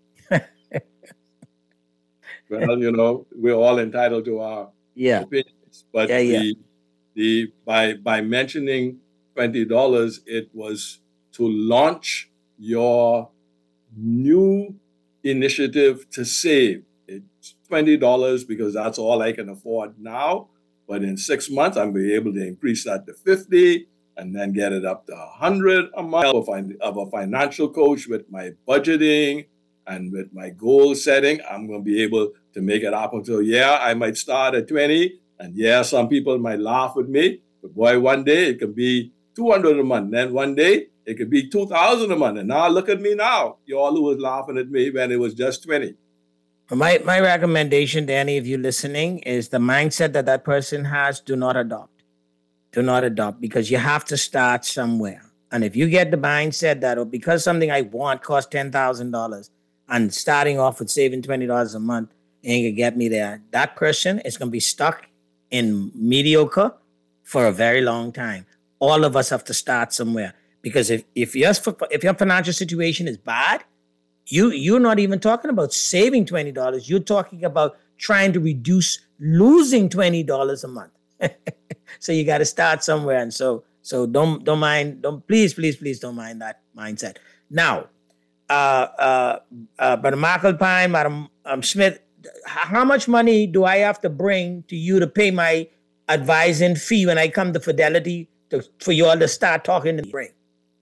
Well, you know, we're all entitled to our yeah. opinions, but yeah, yeah. the the by by mentioning twenty dollars, it was to launch your new initiative to save. It's twenty dollars because that's all I can afford now. But in six months, I'm be able to increase that to fifty and then get it up to one hundred a month of a of a financial coach with my budgeting and with my goal setting. I'm going to be able to make it happen. So yeah, I might start at twenty, and yeah, some people might laugh with me. But boy, one day it could be two hundred a month. Then one day it could be two thousand a month. And now look at me now. You all who was laughing at me when it was just twenty. My my recommendation to any of you listening is the mindset that that person has, do not adopt. Do not adopt, because you have to start somewhere. And if you get the mindset that, oh, because something I want costs ten thousand dollars and starting off with saving twenty dollars a month ain't going to get me there, that person is going to be stuck in mediocre for a very long time. All of us have to start somewhere, because if, if, your, if your financial situation is bad, You, you're not even talking about saving twenty dollars. You're talking about trying to reduce losing twenty dollars a month. So you got to start somewhere. And so so don't don't mind, don't please, please, please don't mind that mindset. Now, uh, uh, uh, Brother Michael Pine, Madam um, Smith, how much money do I have to bring to you to pay my advising fee when I come to Fidelity to, for you all to start talking to me?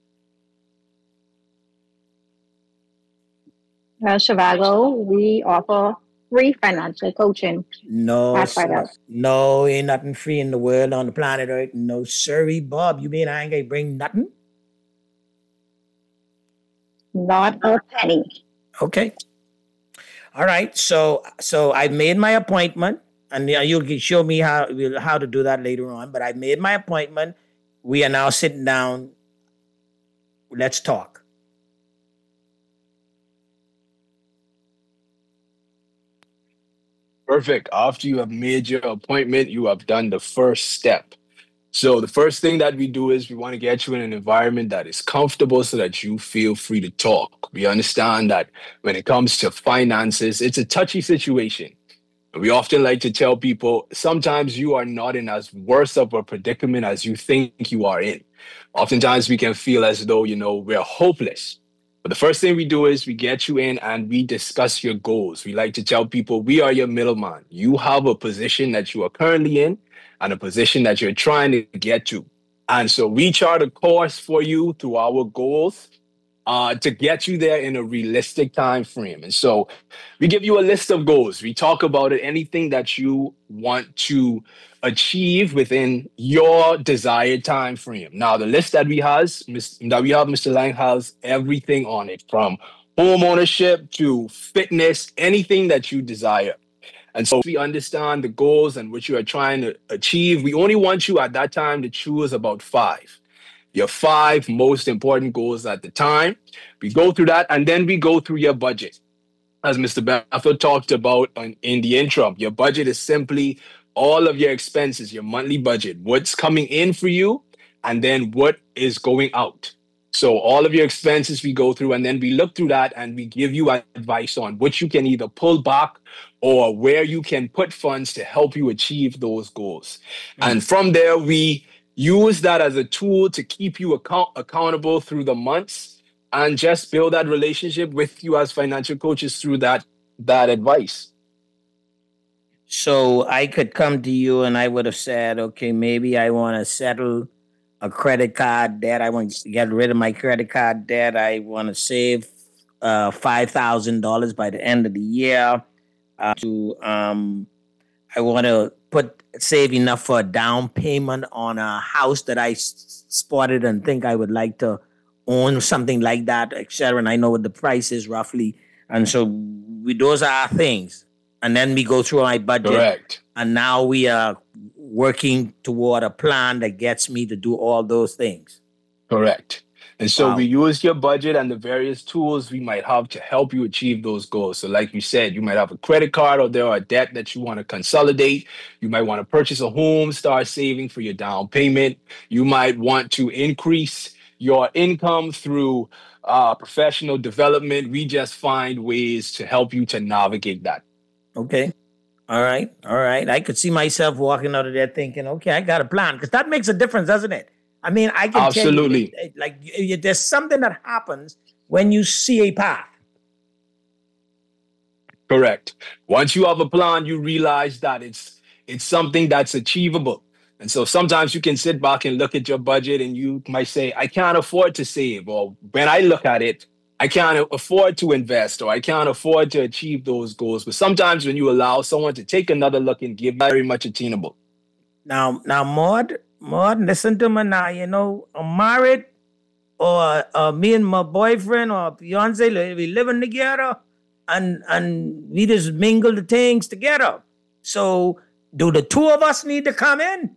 Uh, Shivago, we offer free financial coaching. No, sir. No, ain't nothing free in the world on the planet Earth. No, sorry, Bob. You mean I ain't gonna bring nothing? Not a penny. Okay. All right. So, so I made my appointment, and you'll show me how how to do that later on. But I made my appointment. We are now sitting down. Let's talk. Perfect. After you have made your appointment, you have done the first step. So the first thing that we do is we want to get you in an environment that is comfortable so that you feel free to talk. We understand that when it comes to finances, it's a touchy situation. We often like to tell people sometimes you are not in as worse of a predicament as you think you are in. Oftentimes we can feel as though, you know, we're hopeless. But the first thing we do is we get you in and we discuss your goals. We like to tell people we are your middleman. You have a position that you are currently in and a position that you're trying to get to. And so we chart a course for you through our goals uh, to get you there in a realistic time frame. And so we give you a list of goals. We talk about it, anything that you want to achieve within your desired time frame. Now, the list that we has that we have, Mister Lang has everything on it, from home ownership to fitness, anything that you desire. And so we understand the goals and what you are trying to achieve. We only want you at that time to choose about five. Your five most important goals at the time. We go through that, and then we go through your budget. As Mister Bethel talked about in, in the intro, your budget is simply all of your expenses, your monthly budget, what's coming in for you, and then what is going out. So all of your expenses we go through, and then we look through that and we give you advice on what you can either pull back or where you can put funds to help you achieve those goals. Mm-hmm. And from there, we use that as a tool to keep you account- accountable through the months and just build that relationship with you as financial coaches through that, that advice. So I could come to you and I would have said, okay, maybe I want to settle a credit card debt. I want to get rid of my credit card debt. I want to save uh, five thousand dollars by the end of the year. Uh, to um, I want to put save enough for a down payment on a house that I s- spotted and think I would like to own, something like that, et cetera. And I know what the price is roughly. And so we, those are our things. And then we go through my budget. Correct. And now we are working toward a plan that gets me to do all those things. Correct. And so Wow. we use your budget and the various tools we might have to help you achieve those goals. So like you said, you might have a credit card or there are a debt that you want to consolidate. You might want to purchase a home, start saving for your down payment. You might want to increase your income through uh, professional development. We just find ways to help you to navigate that. Okay. All right. All right. I could see myself walking out of there thinking, okay, I got a plan, because that makes a difference, doesn't it? I mean, I can Absolutely. tell you, like, y- y- there's something that happens when you see a path. Correct. Once you have a plan, you realize that it's it's something that's achievable. And so sometimes you can sit back and look at your budget and you might say, I can't afford to save. Or when I look at it, I can't afford to invest, or I can't afford to achieve those goals. But sometimes when you allow someone to take another look and give, very much attainable. Now, now, Maud, Maud, listen to me now. You know, I'm married, or uh, me and my boyfriend or fiance, li- we living together, and and we just mingle the things together. So, do the two of us need to come in?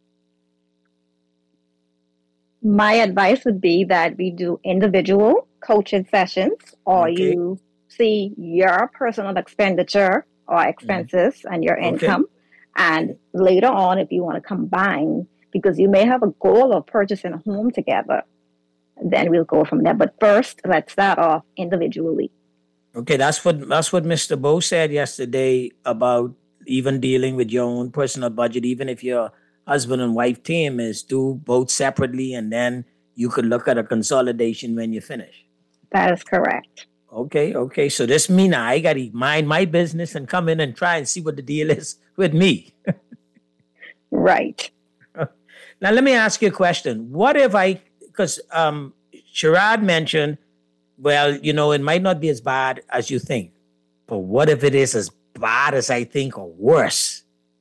My advice would be that we do individual coaching sessions, or Okay. you see your personal expenditure or expenses and your Okay. income. And later on, if you want to combine, because you may have a goal of purchasing a home together, then we'll go from there. But first, let's start off individually. Okay, that's what that's what Mister Bo said yesterday about even dealing with your own personal budget, even if your husband and wife team is do both separately, and then you could look at a consolidation when you finish. That is correct. Okay, okay. So this mean I got to mind my business and come in and try and see what the deal is with me. Right. Now let me ask you a question. What if I, because um, Sherrod mentioned, well, you know, it might not be as bad as you think, but what if it is as bad as I think or worse?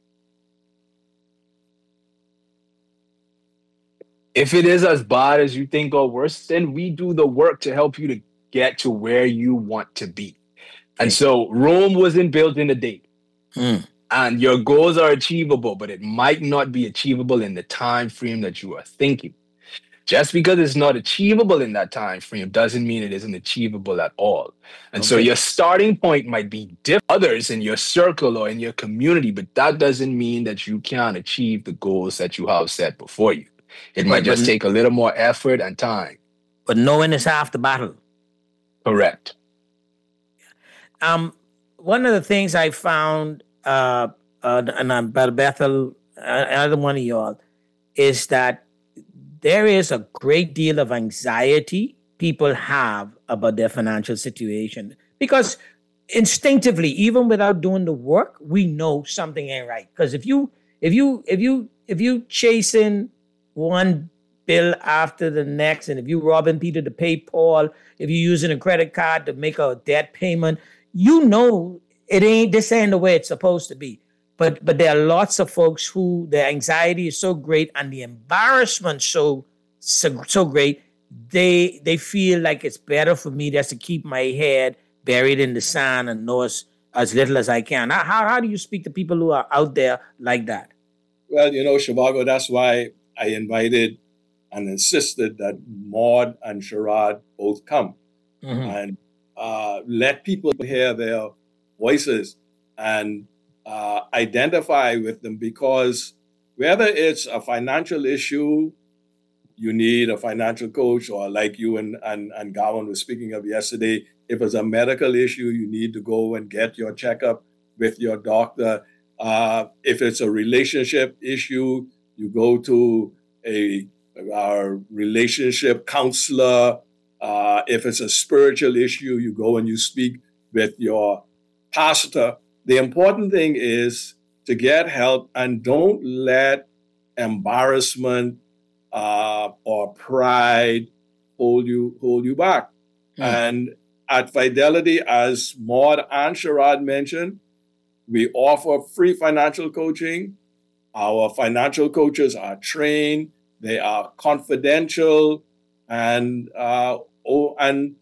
If it is as bad as you think or worse, then we do the work to help you to get to where you want to be. And so Rome wasn't built in a day. Mm. And your goals are achievable, but it might not be achievable in the time frame that you are thinking. Just because it's not achievable in that time frame doesn't mean it isn't achievable at all. And so Okay. your starting point might be different others in your circle or in your community, but that doesn't mean that you can't achieve the goals that you have set before you. It might But- just but- take a little more effort and time. But knowing is half the battle. Correct. Um, one of the things I found, uh, uh, and I'm Bethel, uh, another one of y'all, is that there is a great deal of anxiety people have about their financial situation, because instinctively, even without doing the work, we know something ain't right. Because if you, if you, if you, if you chasing one bill after the next, and if you robbing Peter to pay Paul, if you're using a credit card to make a debt payment, you know it ain't, this ain't the way it's supposed to be. But but there are lots of folks who their anxiety is so great and the embarrassment so so, so great, they they feel like it's better for me just to keep my head buried in the sand and know as, as little as I can. How, how how do you speak to people who are out there like that? Well, you know, Shivago, that's why I invited and insisted that Maud and Sherrod both come and uh, let people hear their voices and uh, identify with them, because whether it's a financial issue, you need a financial coach, or like you and, and, and Gowan was speaking of yesterday, if it's a medical issue, you need to go and get your checkup with your doctor. Uh, if it's a relationship issue, you go to a, a relationship counselor. Uh, if it's a spiritual issue, you go and you speak with your pastor. The important thing is to get help, and don't let embarrassment uh, or pride hold you hold you back. Mm. And at Fidelity, as Maud and Sherrod mentioned, we offer free financial coaching. Our financial coaches are trained, they are confidential, and uh, oh, and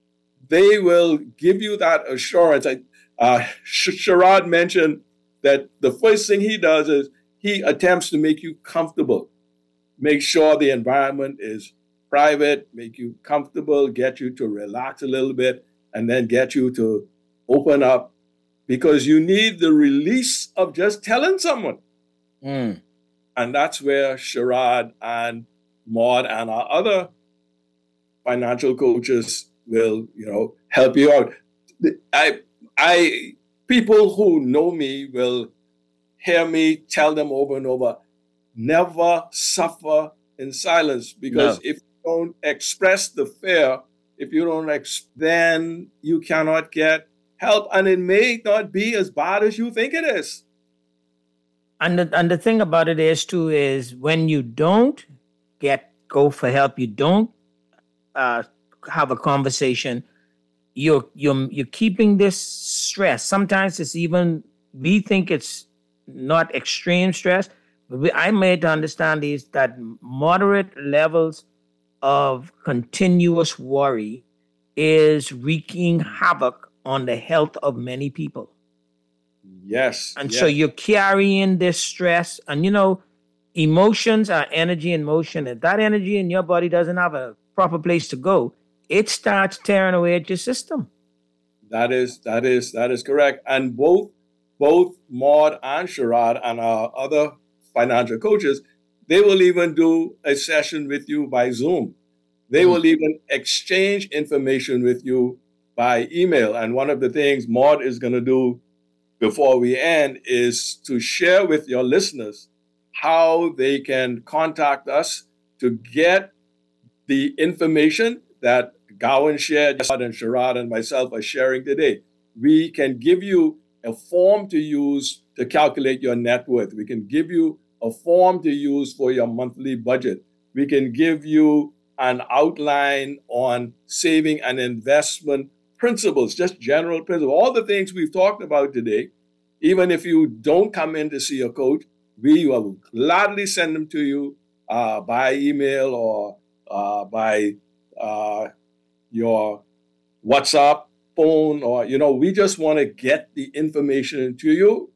they will give you that assurance. I, uh, Sherrod mentioned that the first thing he does is he attempts to make you comfortable, make sure the environment is private, make you comfortable, get you to relax a little bit, and then get you to open up, because you need the release of just telling someone. Mm. And that's where Sherrod and Maud and our other financial coaches will, you know, help you out. I, I, people who know me will hear me tell them over and over, never suffer in silence, because No. if you don't express the fear, if you don't, ex- then you cannot get help, and it may not be as bad as you think it is. And the, and the thing about it is too is when you don't get go for help, you don't uh, have a conversation. You're you're you're keeping this stress. Sometimes it's even we think it's not extreme stress, but we, I made to understand is that moderate levels of continuous worry is wreaking havoc on the health of many people. Yes. And yes. so you're carrying this stress, and you know, emotions are energy in motion. If that energy in your body doesn't have a proper place to go, it starts tearing away at your system. That is that is that is correct. And both both Maud and Sherrod and our other financial coaches, they will even do a session with you by Zoom. They Mhm. will even exchange information with you by email. And one of the things Maud is going to do before we end is to share with your listeners how they can contact us to get the information that Gowan shared and Sherrod and myself are sharing today. We can give you a form to use to calculate your net worth. We can give you a form to use for your monthly budget. We can give you an outline on saving and investment principles, just general principles, all the things we've talked about today. Even if you don't come in to see a coach, we will gladly send them to you uh, by email or uh, by uh, your WhatsApp phone, or, you know, we just want to get the information to you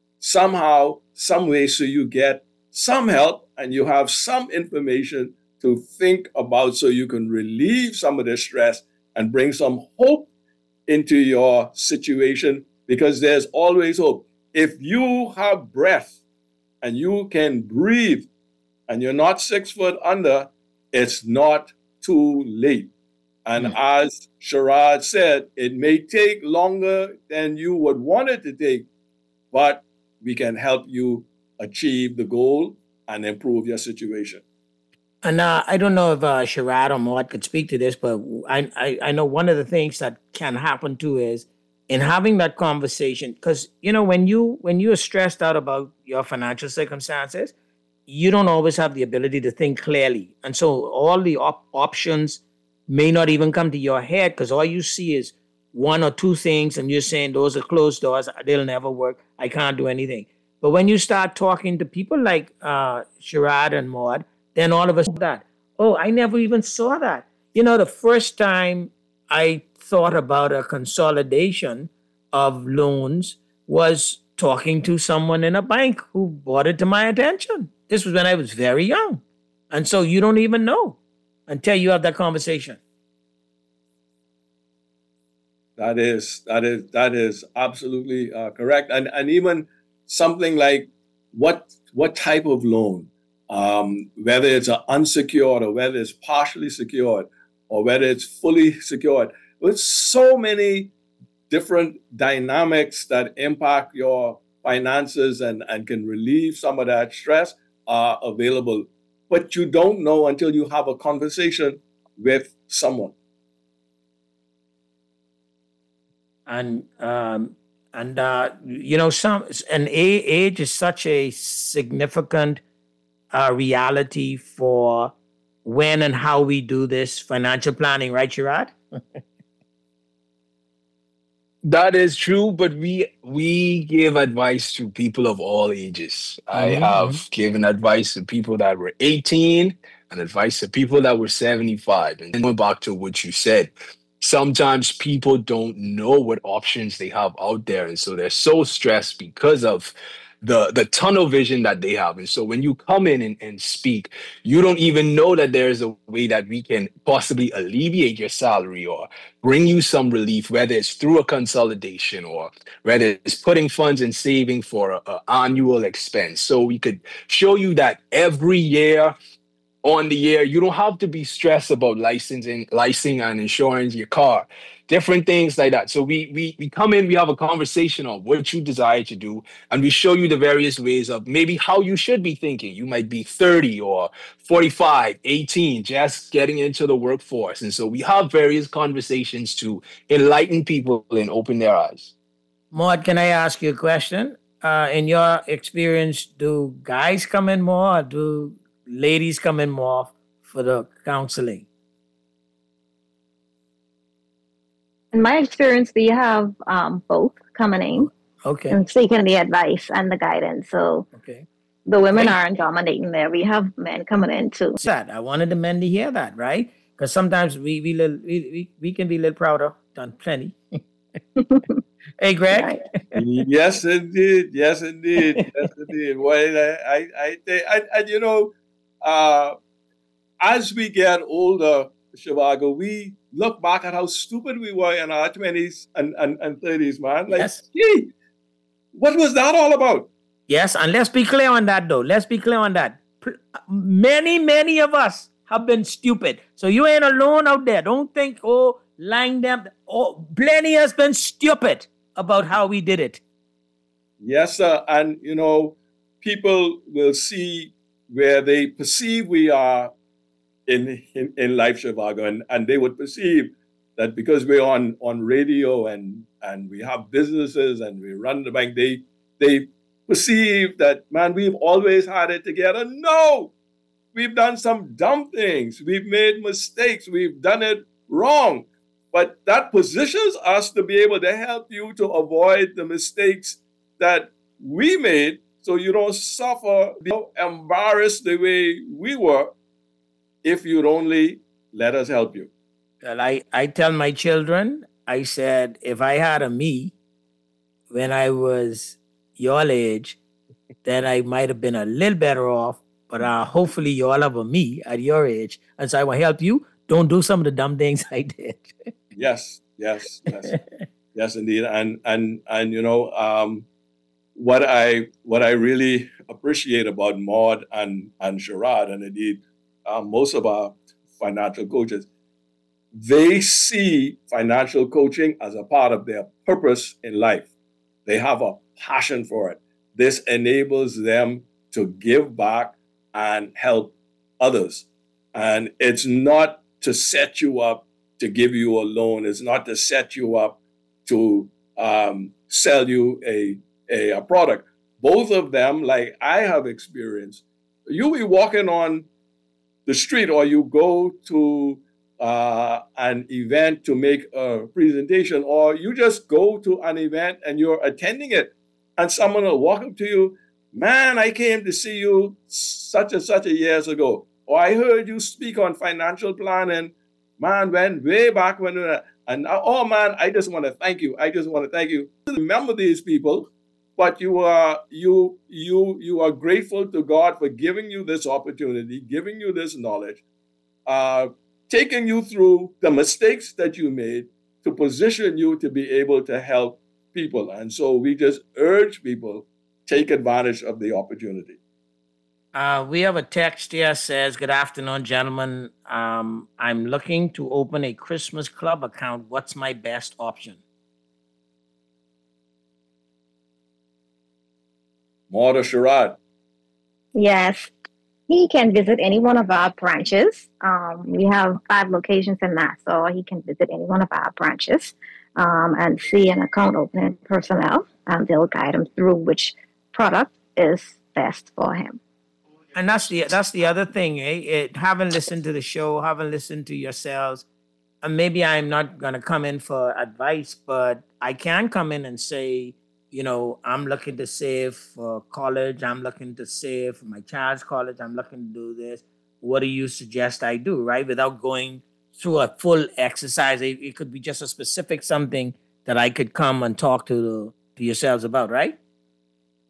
somehow, some way, so you get some help and you have some information to think about so you can relieve some of the stress and bring some hope into your situation, because there's always hope. If you have breath and you can breathe and you're not six foot under, it's not too late. And Mm. as Sherrod said, it may take longer than you would want it to take, but we can help you achieve the goal and improve your situation. And uh, I don't know if uh, Sherrod or Maud could speak to this, but I, I I know one of the things that can happen too is in having that conversation, because you know when you when you are stressed out about your financial circumstances, you don't always have the ability to think clearly, and so all the op- options may not even come to your head because all you see is one or two things, and you're saying those are closed doors, they'll never work, I can't do anything. But when you start talking to people like uh, Sherrod and Maud, then all of a sudden that, oh, I never even saw that. You know, the first time I thought about a consolidation of loans was talking to someone in a bank who brought it to my attention. This was when I was very young. And so you don't even know until you have that conversation. That is that is that is absolutely uh, correct. And and even something like what what type of loan, um, whether it's an unsecured or whether it's partially secured or whether it's fully secured, with so many different dynamics that impact your finances and, and can relieve some of that stress are available. But you don't know until you have a conversation with someone. And um, and uh, you know, some and a- age is such a significant uh, reality for when and how we do this financial planning, right, Sherrod? That is true, but we we give advice to people of all ages. I Mhm, have given advice to people that were eighteen and advice to people that were seventy-five. And going back to what you said, sometimes people don't know what options they have out there. And so they're so stressed because of the the tunnel vision that they have. And so when you come in and, and speak, you don't even know that there's a way that we can possibly alleviate your salary or bring you some relief, whether it's through a consolidation or whether it's putting funds in saving for a, a annual expense. So we could show you that every year on the year, you don't have to be stressed about licensing, licensing and insurance your car, different things like that. So we we we come in, we have a conversation on what you desire to do, and we show you the various ways of maybe how you should be thinking. You might be thirty or forty-five, eighteen, just getting into the workforce. And so we have various conversations to enlighten people and open their eyes. Maud, can I ask you a question? Uh, in your experience, do guys come in more or do ladies come in more for the counseling? In my experience, we have um, both coming in Okay. and seeking the advice and the guidance. So Okay. the women Great. aren't dominating there. We have men coming in too. That I wanted the men to hear that, right? Because sometimes we we, little, we we we can be a little prouder, done plenty. Hey, Greg. Yes, indeed. Yes, indeed. Yes, indeed. Well, I, I, I think, and, and you know, uh, as we get older, Shivago, we look back at how stupid we were in our twenties and, and, and thirties, man. Like, Yes. gee, what was that all about? Yes, and let's be clear on that, though. Let's be clear on that. Pl- Many, many of us have been stupid. So you ain't alone out there. Don't think, oh, lying them. Oh, plenty has been stupid about how we did it. Yes, sir. And, you know, people will see where they perceive we are in, in, in life, Shivago, and, and they would perceive that because we're on, on radio and, and we have businesses and we run the bank, they, they perceive that, man, we've always had it together. No, we've done some dumb things. We've made mistakes. We've done it wrong. But that positions us to be able to help you to avoid the mistakes that we made so you don't suffer, be embarrassed the way we were if you'd only let us help you. Well, I, I tell my children, I said, if I had a me when I was your age, then I might have been a little better off, but uh, hopefully you all have a me at your age. And so I will help you. Don't do some of the dumb things I did. Yes, yes, yes, yes, indeed. And and and you know, um, what I what I really appreciate about Maud and and Sherrod, and indeed uh, most of our financial coaches, they see financial coaching as a part of their purpose in life. They have a passion for it. This enables them to give back and help others. And it's not to set you up to give you a loan. It's not to set you up to um, sell you a, a, a product. Both of them, like I have experienced, you be walking on the street or you go to uh, an event to make a presentation, or you just go to an event and you're attending it and someone will walk up to you, man, I came to see you such and such a years ago. Or I heard you speak on financial planning, man, when way back when, uh, and now, oh man, I just want to thank you. I just want to thank you. Remember these people, but you are you you you are grateful to God for giving you this opportunity, giving you this knowledge, uh, taking you through the mistakes that you made to position you to be able to help people. And so we just urge people, take advantage of the opportunity. Uh, we have a text here says, good afternoon, gentlemen. Um, I'm looking to open a Christmas club account. What's my best option? Maud or Sherrod? Yes, he can visit any one of our branches. Um, we have five locations in Nassau. He can visit any one of our branches um, and see an account opening personnel, and they'll guide him through which product is best for him. And that's the that's the other thing, eh? It, haven't listened to the show, haven't listened to yourselves. And maybe I'm not gonna come in for advice, but I can come in and say, you know, I'm looking to save for college, I'm looking to save for my child's college, I'm looking to do this. What do you suggest I do, right? Without going through a full exercise. It, it could be just a specific something that I could come and talk to the, to yourselves about, right?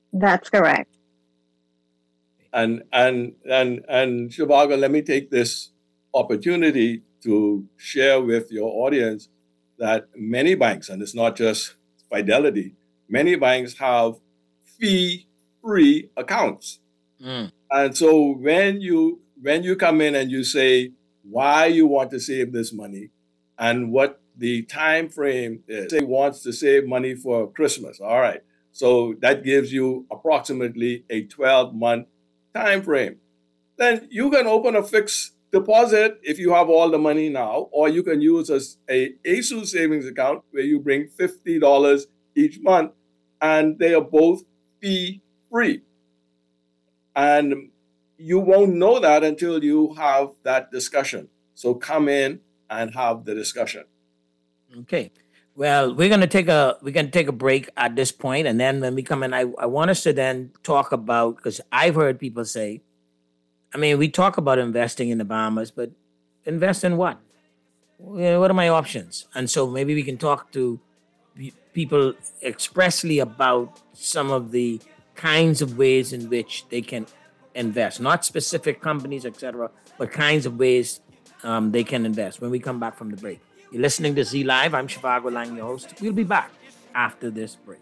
That's correct. And and and and Shivago, let me take this opportunity to share with your audience that many banks, and it's not just Fidelity, many banks have fee-free accounts. Mm. And so when you when you come in and you say why you want to save this money and what the time frame is, say wants to save money for Christmas. All right. So that gives you approximately a twelve month time frame. Then you can open a fixed deposit if you have all the money now, or you can use a, a ASUS savings account where you bring fifty dollars each month, and they are both fee free. And you won't know that until you have that discussion. So come in and have the discussion. Okay. Well, we're gonna take a we're gonna take a break at this point, and then when we come in, I, I want us to then talk about, because I've heard people say, I mean, we talk about investing in the Bahamas, but invest in what? Well, what are my options? And so maybe we can talk to pe- people expressly about some of the kinds of ways in which they can invest, not specific companies, et cetera, but kinds of ways um, they can invest when we come back from the break. You're listening to Z Live. I'm Shivago Lang, your host. We'll be back after this break.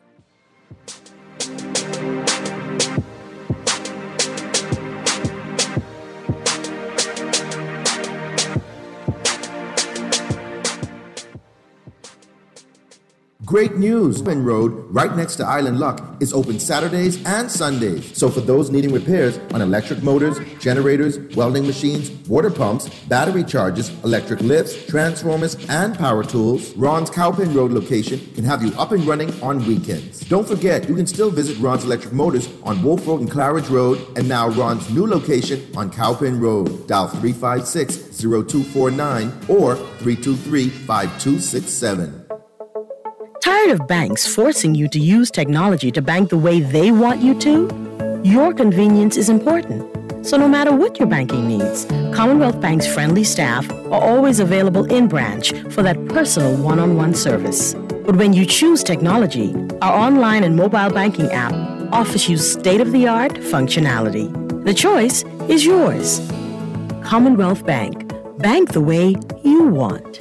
Great news! Island Road, right next to Island Luck, is open Saturdays and Sundays. So for those needing repairs on electric motors, generators, welding machines, water pumps, battery chargers, electric lifts, transformers, and power tools, Ron's Cowpin Road location can have you up and running on weekends. Don't forget, you can still visit Ron's Electric Motors on Wolf Road and Claridge Road, and now Ron's new location on Cowpin Road. Dial three five six, zero two four nine or three two three, five two six seven. Tired of banks forcing you to use technology to bank the way they want you to? Your convenience is important. So no matter what your banking needs, Commonwealth Bank's friendly staff are always available in branch for that personal one-on-one service. But when you choose technology, our online and mobile banking app offers you state-of-the-art functionality. The choice is yours. Commonwealth Bank. Bank the way you want.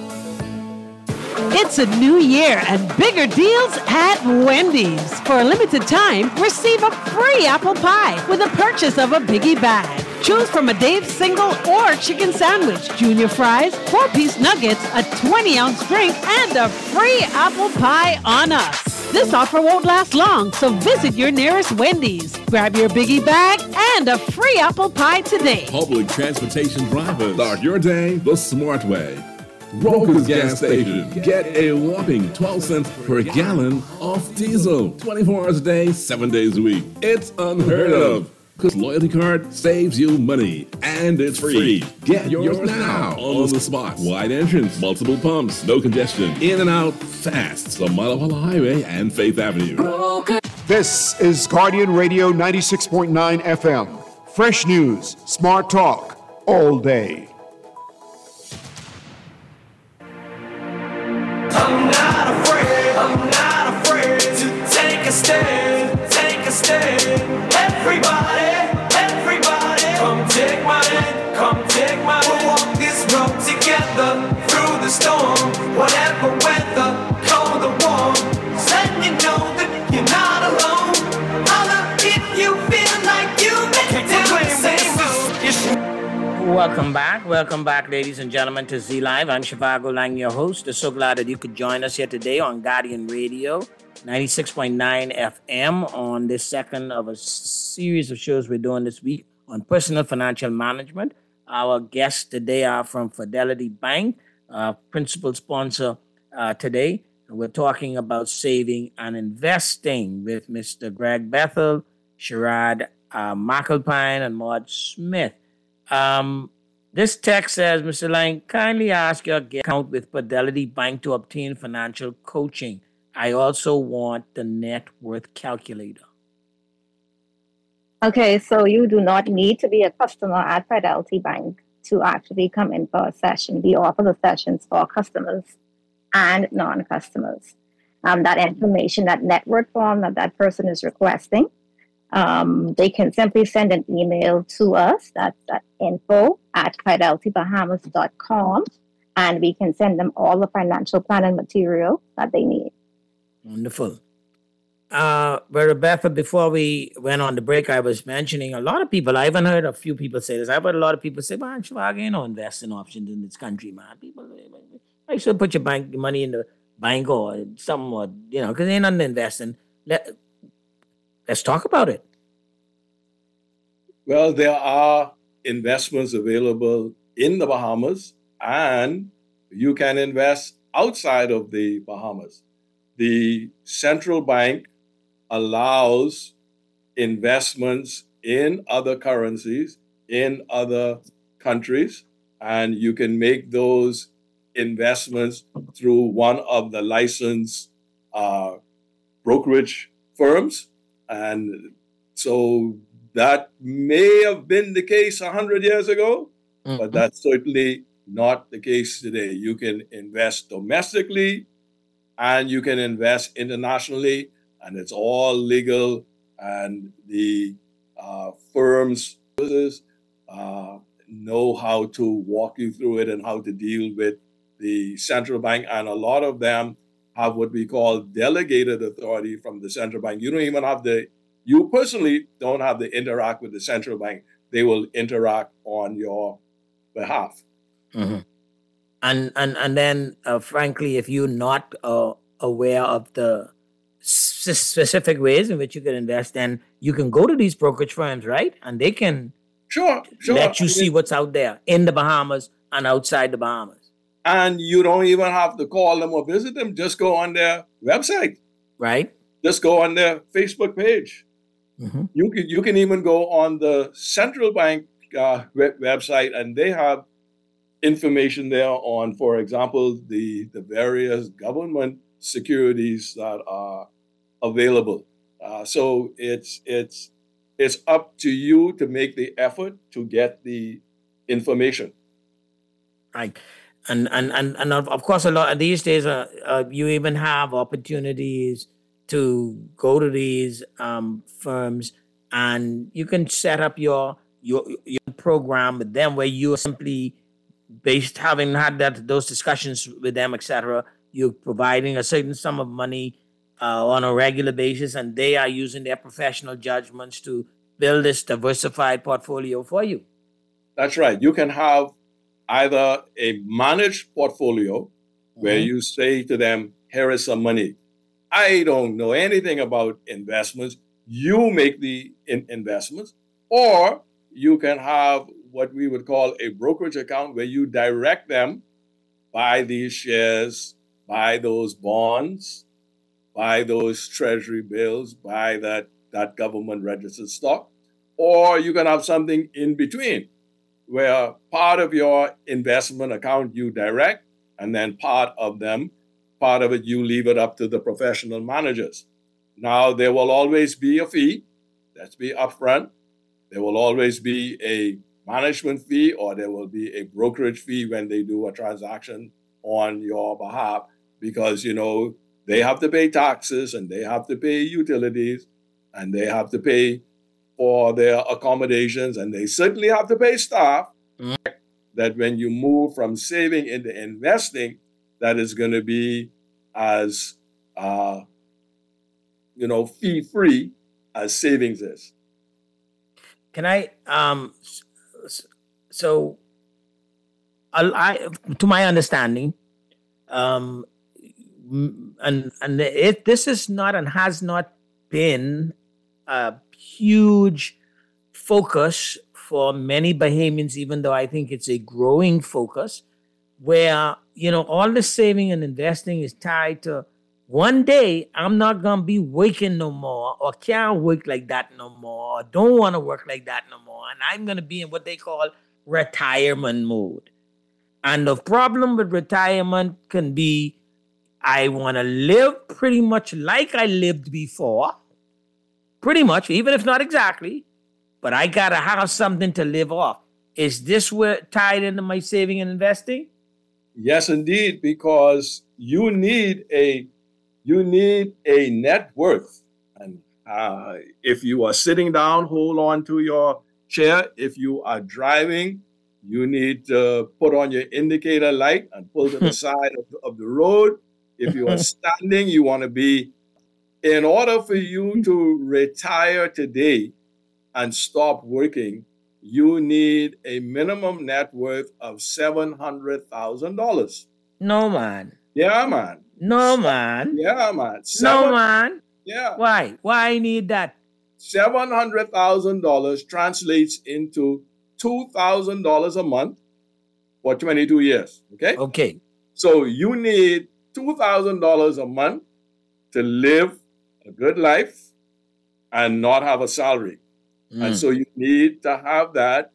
It's a new year and bigger deals at Wendy's. For a limited time, receive a free apple pie with a purchase of a biggie bag. Choose from a Dave's single or chicken sandwich, junior fries, four-piece nuggets, a twenty-ounce drink, and a free apple pie on us. This offer won't last long, so visit your nearest Wendy's. Grab your biggie bag and a free apple pie today. Public transportation drivers, start your day the smart way. Roku's gas station. Get a whopping twelve cents per gallon off diesel. twenty-four hours a day, seven days a week. It's unheard of. Because Loyalty Card saves you money. And it's free. Get yours now on the spot. Wide entrance, multiple pumps, no congestion. In and out fast. The Malawala Highway and Faith Avenue. This is Guardian Radio ninety-six point nine F M. Fresh news, smart talk, all day. I'm not afraid, I'm not afraid to take a stand, take a stand. Everybody, everybody, come take my hand, come take my hand. We'll walk this road together through the storm, whatever weather, cold or warm. Just letting you know that you're not alone. Holla if you feel like you make it down the same road. Welcome back. Welcome back, ladies and gentlemen, to Z Live. I'm Shivago Lang, your host. I'm so glad that you could join us here today on Guardian Radio, ninety-six point nine F M, on this second of a series of shows we're doing this week on personal financial management. Our guests today are from Fidelity Bank, uh, principal sponsor uh, today. We're talking about saving and investing with Mister Greg Bethel, Sherrod uh, McAlpine, and Maud Smith. Um, this text says, Mister Lang, kindly ask your account with Fidelity Bank to obtain financial coaching. I also want the net worth calculator. Okay, so you do not need to be a customer at Fidelity Bank to actually come in for a session. We offer the sessions for customers and non-customers. Um, that information, that net worth form that that person is requesting, Um, they can simply send an email to us. That's at info at fidelity bahamas dot com, and we can send them all the financial planning material that they need. Wonderful. Uh, but Rebecca, before we went on the break, I was mentioning a lot of people. I even heard a few people say this. I've heard a lot of people say, "Man, Shivago, ain't no investing options in this country, man. People, I should put your bank your money in the bank or something, or you know, because ain't nothing investing." Let Let's talk about it. Well, there are investments available in the Bahamas, and you can invest outside of the Bahamas. The central bank allows investments in other currencies, in other countries, and you can make those investments through one of the licensed uh, brokerage firms. And so that may have been the case one hundred years ago, mm-hmm. but that's certainly not the case today. You can invest domestically and you can invest internationally, and it's all legal, and the uh, firms uh, know how to walk you through it and how to deal with the central bank, and a lot of them have what we call delegated authority from the central bank. You don't even have the, you personally don't have to interact with the central bank. They will interact on your behalf. Mm-hmm. And and and then, uh, frankly, if you're not uh, aware of the s- specific ways in which you can invest, then you can go to these brokerage firms, right? And they can sure, sure. let you I see mean, what's out there in the Bahamas and outside the Bahamas. And you don't even have to call them or visit them. Just go on their website. Right. Just go on their Facebook page. Mm-hmm. You can, you can even go on the central bank uh, web- website, and they have information there on, for example, the, the various government securities that are available. Uh, so it's it's it's up to you to make the effort to get the information. Right. And and and and of, of course, a lot these days, uh, uh, you even have opportunities to go to these um, firms, and you can set up your your your program with them, where you are simply based having had that those discussions with them, et cetera. You're providing a certain sum of money uh, on a regular basis, and they are using their professional judgments to build this diversified portfolio for you. That's right. You can have either a managed portfolio mm-hmm. where you say to them, here is some money. I don't know anything about investments. You make the in- investments. Or you can have what we would call a brokerage account, where you direct them, buy these shares, buy those bonds, buy those treasury bills, buy that, that government registered stock. Or you can have something in between, where part of your investment account you direct, and then part of them, part of it you leave it up to the professional managers. Now, there will always be a fee. Let's be upfront. There will always be a management fee, or there will be a brokerage fee when they do a transaction on your behalf, because, you know, they have to pay taxes, and they have to pay utilities, and they have to pay for their accommodations, and they certainly have to pay staff. Mm-hmm. That when you move from saving into investing, that is going to be as, uh, you know, fee-free as savings is. Can I, um, so, I, I to my understanding, um, and and it this is not and has not been a huge focus for many Bahamians, even though I think it's a growing focus, where, you know, all the saving and investing is tied to one day I'm not going to be working no more, or can't work like that no more, or don't want to work like that no more. And I'm going to be in what they call retirement mode. And the problem with retirement can be, I want to live pretty much like I lived before, pretty much, even if not exactly, but I got to have something to live off. Is this where tied into my saving and investing? Yes, indeed, because you need a you need a net worth. And Uh, if you are sitting down, hold on to your chair. If you are driving, you need to put on your indicator light and pull to the side of, of the road. If you are standing, you want to be, in order for you to retire today and stop working, you need a minimum net worth of seven hundred thousand dollars. No, man. Yeah, man. No, man. Yeah, man. No, Seven- man. Yeah. Why? Why I need that? seven hundred thousand dollars translates into two thousand dollars a month for twenty-two years. Okay? Okay. So you need two thousand dollars a month to live a good life and not have a salary. Mm. And so you need to have that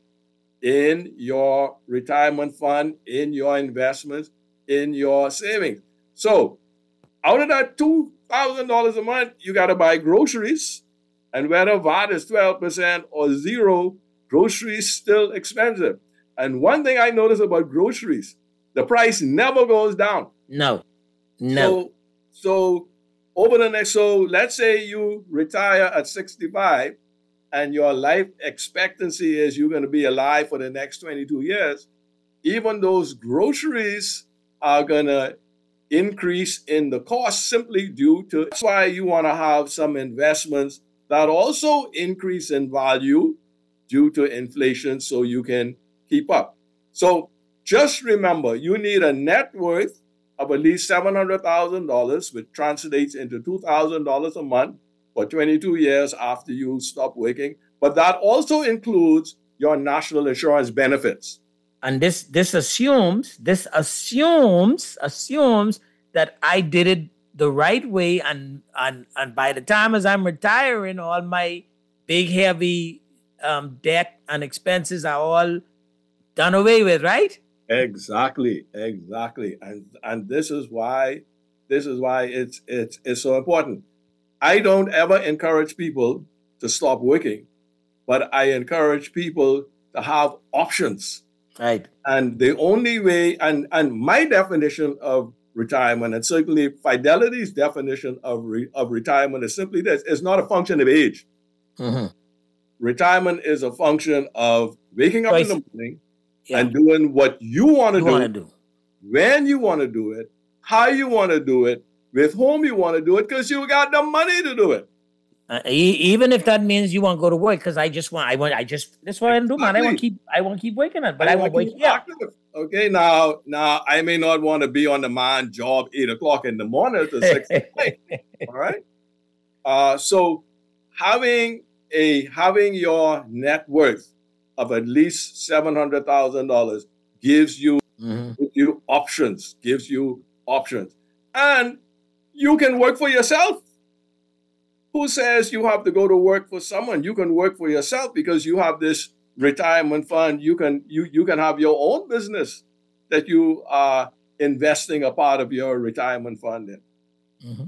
in your retirement fund, in your investments, in your savings. So out of that two thousand dollars a month, you got to buy groceries. And whether V A T is twelve percent or zero, groceries still expensive. And one thing I notice about groceries, the price never goes down. No. No. So, so over the next, so let's say you retire at sixty-five and your life expectancy is you're going to be alive for the next twenty-two years. Even those groceries are going to increase in the cost simply due to, that's why you want to have some investments that also increase in value due to inflation so you can keep up. So just remember, you need a net worth of at least seven hundred thousand dollars, which translates into two thousand dollars a month for twenty-two years after you stop working. But that also includes your national insurance benefits. And this this assumes, this assumes, assumes that I did it the right way, and and and by the time as I'm retiring, all my big heavy um, debt and expenses are all done away with, right? Exactly, exactly, and and this is why this is why it's it's it's so important. I don't ever encourage people to stop working, but I encourage people to have options. Right. And the only way, and and my definition of retirement, and certainly Fidelity's definition of re, of retirement is simply this: it's not a function of age. Mm-hmm. Retirement is a function of waking up Choice. in the morning Yeah. and doing what you want to You do, wanna do. when you want to do it, how you want to do it, with whom you want to do it, because you got the money to do it. Uh, e- even if that means you won't go to work, because I just want, I want, I just, that's what I do, man. I want to keep, I want to keep waking up, but I, I won't wanna wake keep up. active. Okay, now, now I may not want to be on the man job eight o'clock in the morning to six at night. All right. Uh, so having a having your net worth of at least seven hundred thousand dollars gives you Mm-hmm. gives you options, gives you options, and you can work for yourself. Who says you have to go to work for someone? You can work for yourself because you have this retirement fund. You can you you can have your own business that you are investing a part of your retirement fund in. Mm-hmm.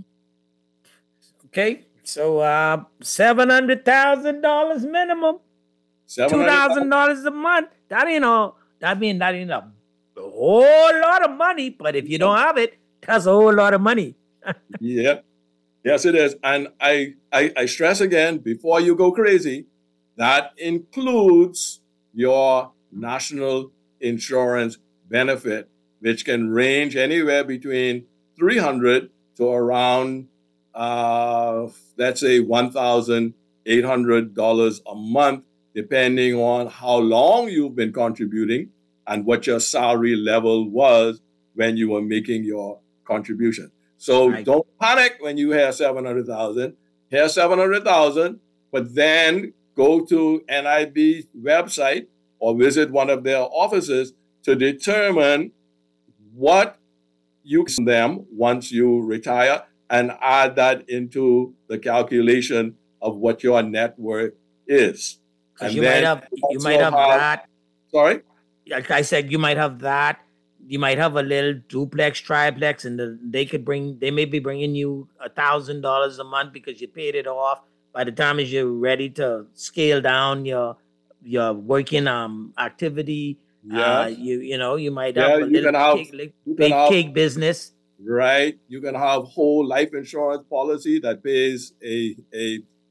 Okay, so uh, seven hundred thousand dollars minimum, two thousand dollars a month. That ain't all. That mean that ain't a, a whole lot of money. But if you don't have it, that's a whole lot of money. Yeah. Yes, it is. And I, I, I stress again, before you go crazy, that includes your national insurance benefit, which can range anywhere between three hundred dollars to around, uh, let's say, one thousand eight hundred dollars a month, depending on how long you've been contributing and what your salary level was when you were making your contribution. So Right. don't panic when you hear seven hundred thousand. Hear seven hundred thousand, but then go to N I B's website or visit one of their offices to determine what you can them once you retire and add that into the calculation of what your net worth is. Because you might have, you might have that. Sorry? Like I said, you might have that. You might have a little duplex, triplex, and the, they could bring, they may be bringing you a thousand dollars a month because you paid it off. By the time as you're ready to scale down your your working um activity, uh, Yes. you you know you might Yeah, have a you little can have- cake, like, you can big have- cake business. Right? You can have whole life insurance policy that pays a a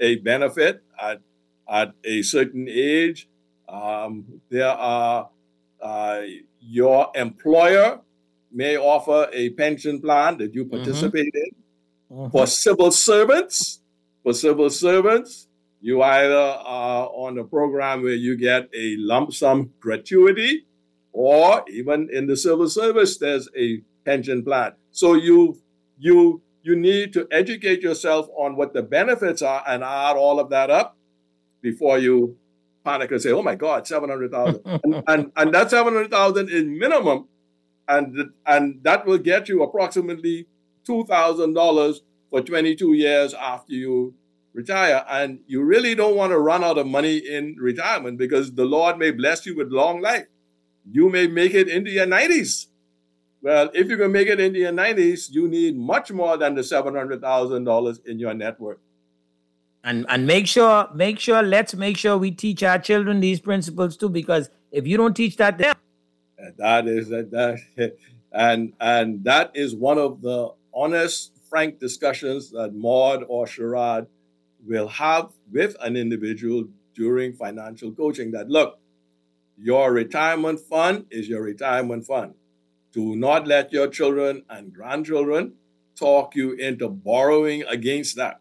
a benefit at, at a certain age. Um, there are, uh, your employer may offer a pension plan that you participate in. Mhm. For civil servants, for civil servants, you either are on a program where you get a lump sum gratuity, or even in the civil service, there's a pension plan. So you you you need to educate yourself on what the benefits are and add all of that up before you panic and say, "Oh my God, seven hundred thousand," and, and and that seven hundred thousand is minimum, and and that will get you approximately two thousand dollars for twenty-two years after you retire. And you really don't want to run out of money in retirement, because the Lord may bless you with long life. You may make it into your nineties. Well, if you can make it into your nineties, you need much more than the seven hundred thousand dollars in your net worth. And and make sure, make sure, let's make sure we teach our children these principles too, because if you don't teach that to them, And that is that, that and and that is one of the honest, frank discussions that Maud or Sherrod will have with an individual during financial coaching. That, look, your retirement fund is your retirement fund. Do not let your children and grandchildren talk you into borrowing against that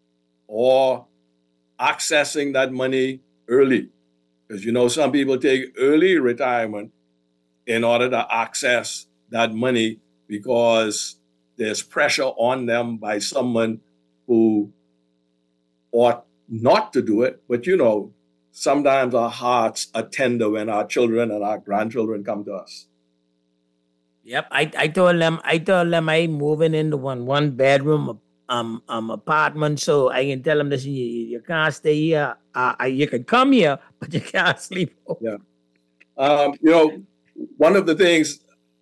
or accessing that money early. Because, you know, some people take early retirement in order to access that money because there's pressure on them by someone who ought not to do it. But, you know, sometimes our hearts are tender when our children and our grandchildren come to us. Yep, I, I told them I told them I moving into one one bedroom um um apartment, so I can tell them this: you, you can't stay here. Uh, you can come here, but you can't sleep. Yeah. Um, you know, one of the things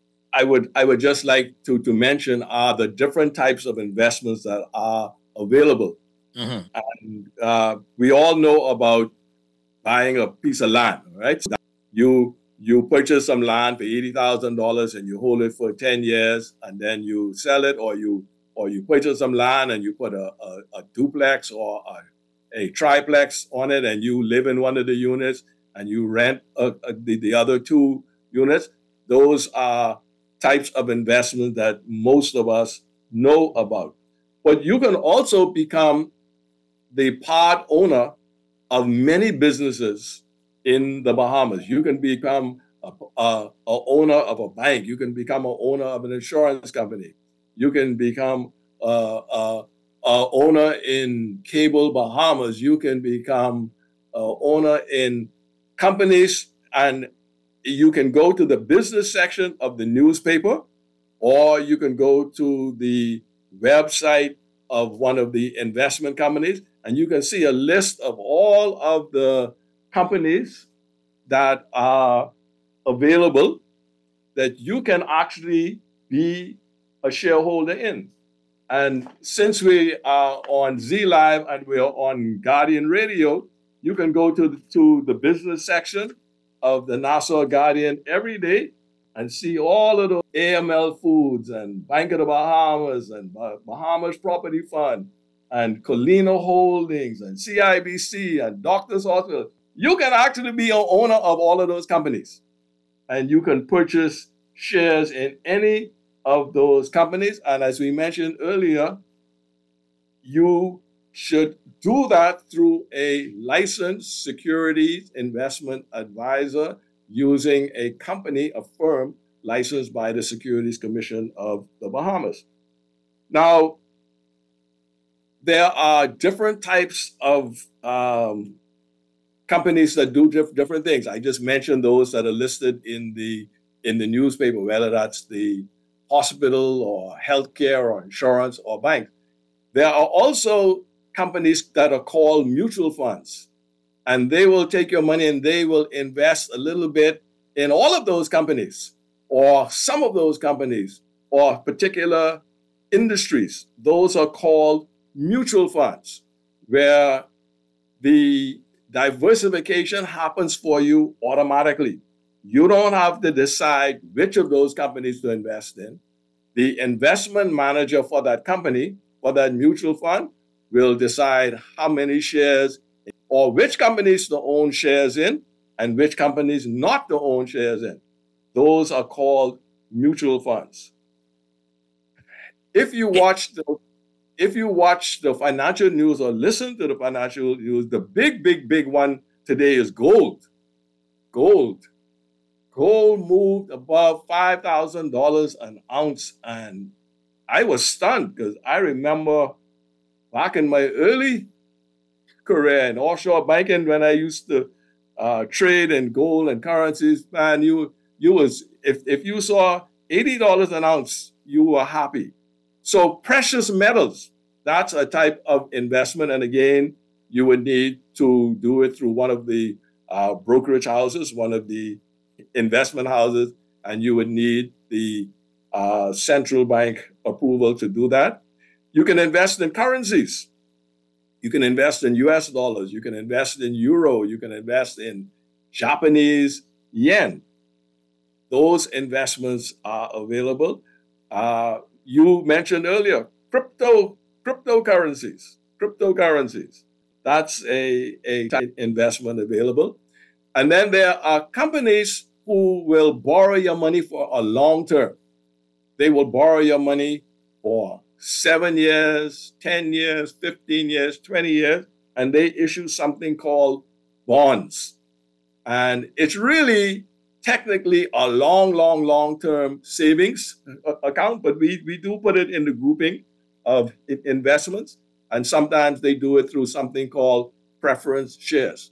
I would I would just like to to mention are the different types of investments that are available. Mm-hmm. And uh, we all know about buying a piece of land, right? So you you purchase some land for eighty thousand dollars and you hold it for ten years, and then you sell it, or you or you purchase some land and you put a, a, a duplex or a, a triplex on it, and you live in one of the units and you rent a, a, the, the other two units. Those are types of investment that most of us know about. But you can also become the part owner of many businesses in the Bahamas. You can become a, a, a owner of a bank. You can become an owner of an insurance company. You can become a, a, a owner in Cable Bahamas. You can become an owner in companies, and you can go to the business section of the newspaper, or you can go to the website of one of the investment companies, and you can see a list of all of the companies that are available that you can actually be a shareholder in. And since we are on Z Live and we're on Guardian Radio, you can go to the, to the business section of the Nassau Guardian every day and see all of those A M L Foods and Bank of the Bahamas and Bahamas Property Fund and Colina Holdings and C I B C and Doctors Hospital. You can actually be an owner of all of those companies, and you can purchase shares in any of those companies. And as we mentioned earlier, you should do that through a licensed securities investment advisor using a company, a firm licensed by the Securities Commission of the Bahamas. Now, there are different types of um, companies that do diff- different things. I just mentioned those that are listed in the in the newspaper, whether that's the hospital or healthcare or insurance or bank. There are also companies that are called mutual funds, and they will take your money and they will invest a little bit in all of those companies or some of those companies or particular industries. Those are called mutual funds, where the diversification happens for you automatically. You don't have to decide which of those companies to invest in. The investment manager for that company, for that mutual fund, will decide how many shares or which companies to own shares in and which companies not to own shares in. Those are called mutual funds. If you watch the if you watch the financial news or listen to the financial news, the big, big, big one today is gold. Gold. Gold moved above five thousand dollars an ounce. And I was stunned because I remember back in my early career in offshore banking when I used to uh, trade in gold and currencies, man, you you was if, if you saw eighty dollars an ounce, you were happy. So precious metals, that's a type of investment. And again, you would need to do it through one of the uh, brokerage houses, one of the investment houses, and you would need the uh, central bank approval to do that. You can invest in currencies. You can invest in U S dollars. You can invest in euro. You can invest in Japanese yen. Those investments are available. Uh, you mentioned earlier, crypto, cryptocurrencies, cryptocurrencies. That's a, a investment available. And then there are companies who will borrow your money for a long term. They will borrow your money for seven years, ten years, fifteen years, twenty years, and they issue something called bonds. And it's really technically a long, long, long-term savings account, but we, we do put it in the grouping of investments. And sometimes they do it through something called preference shares.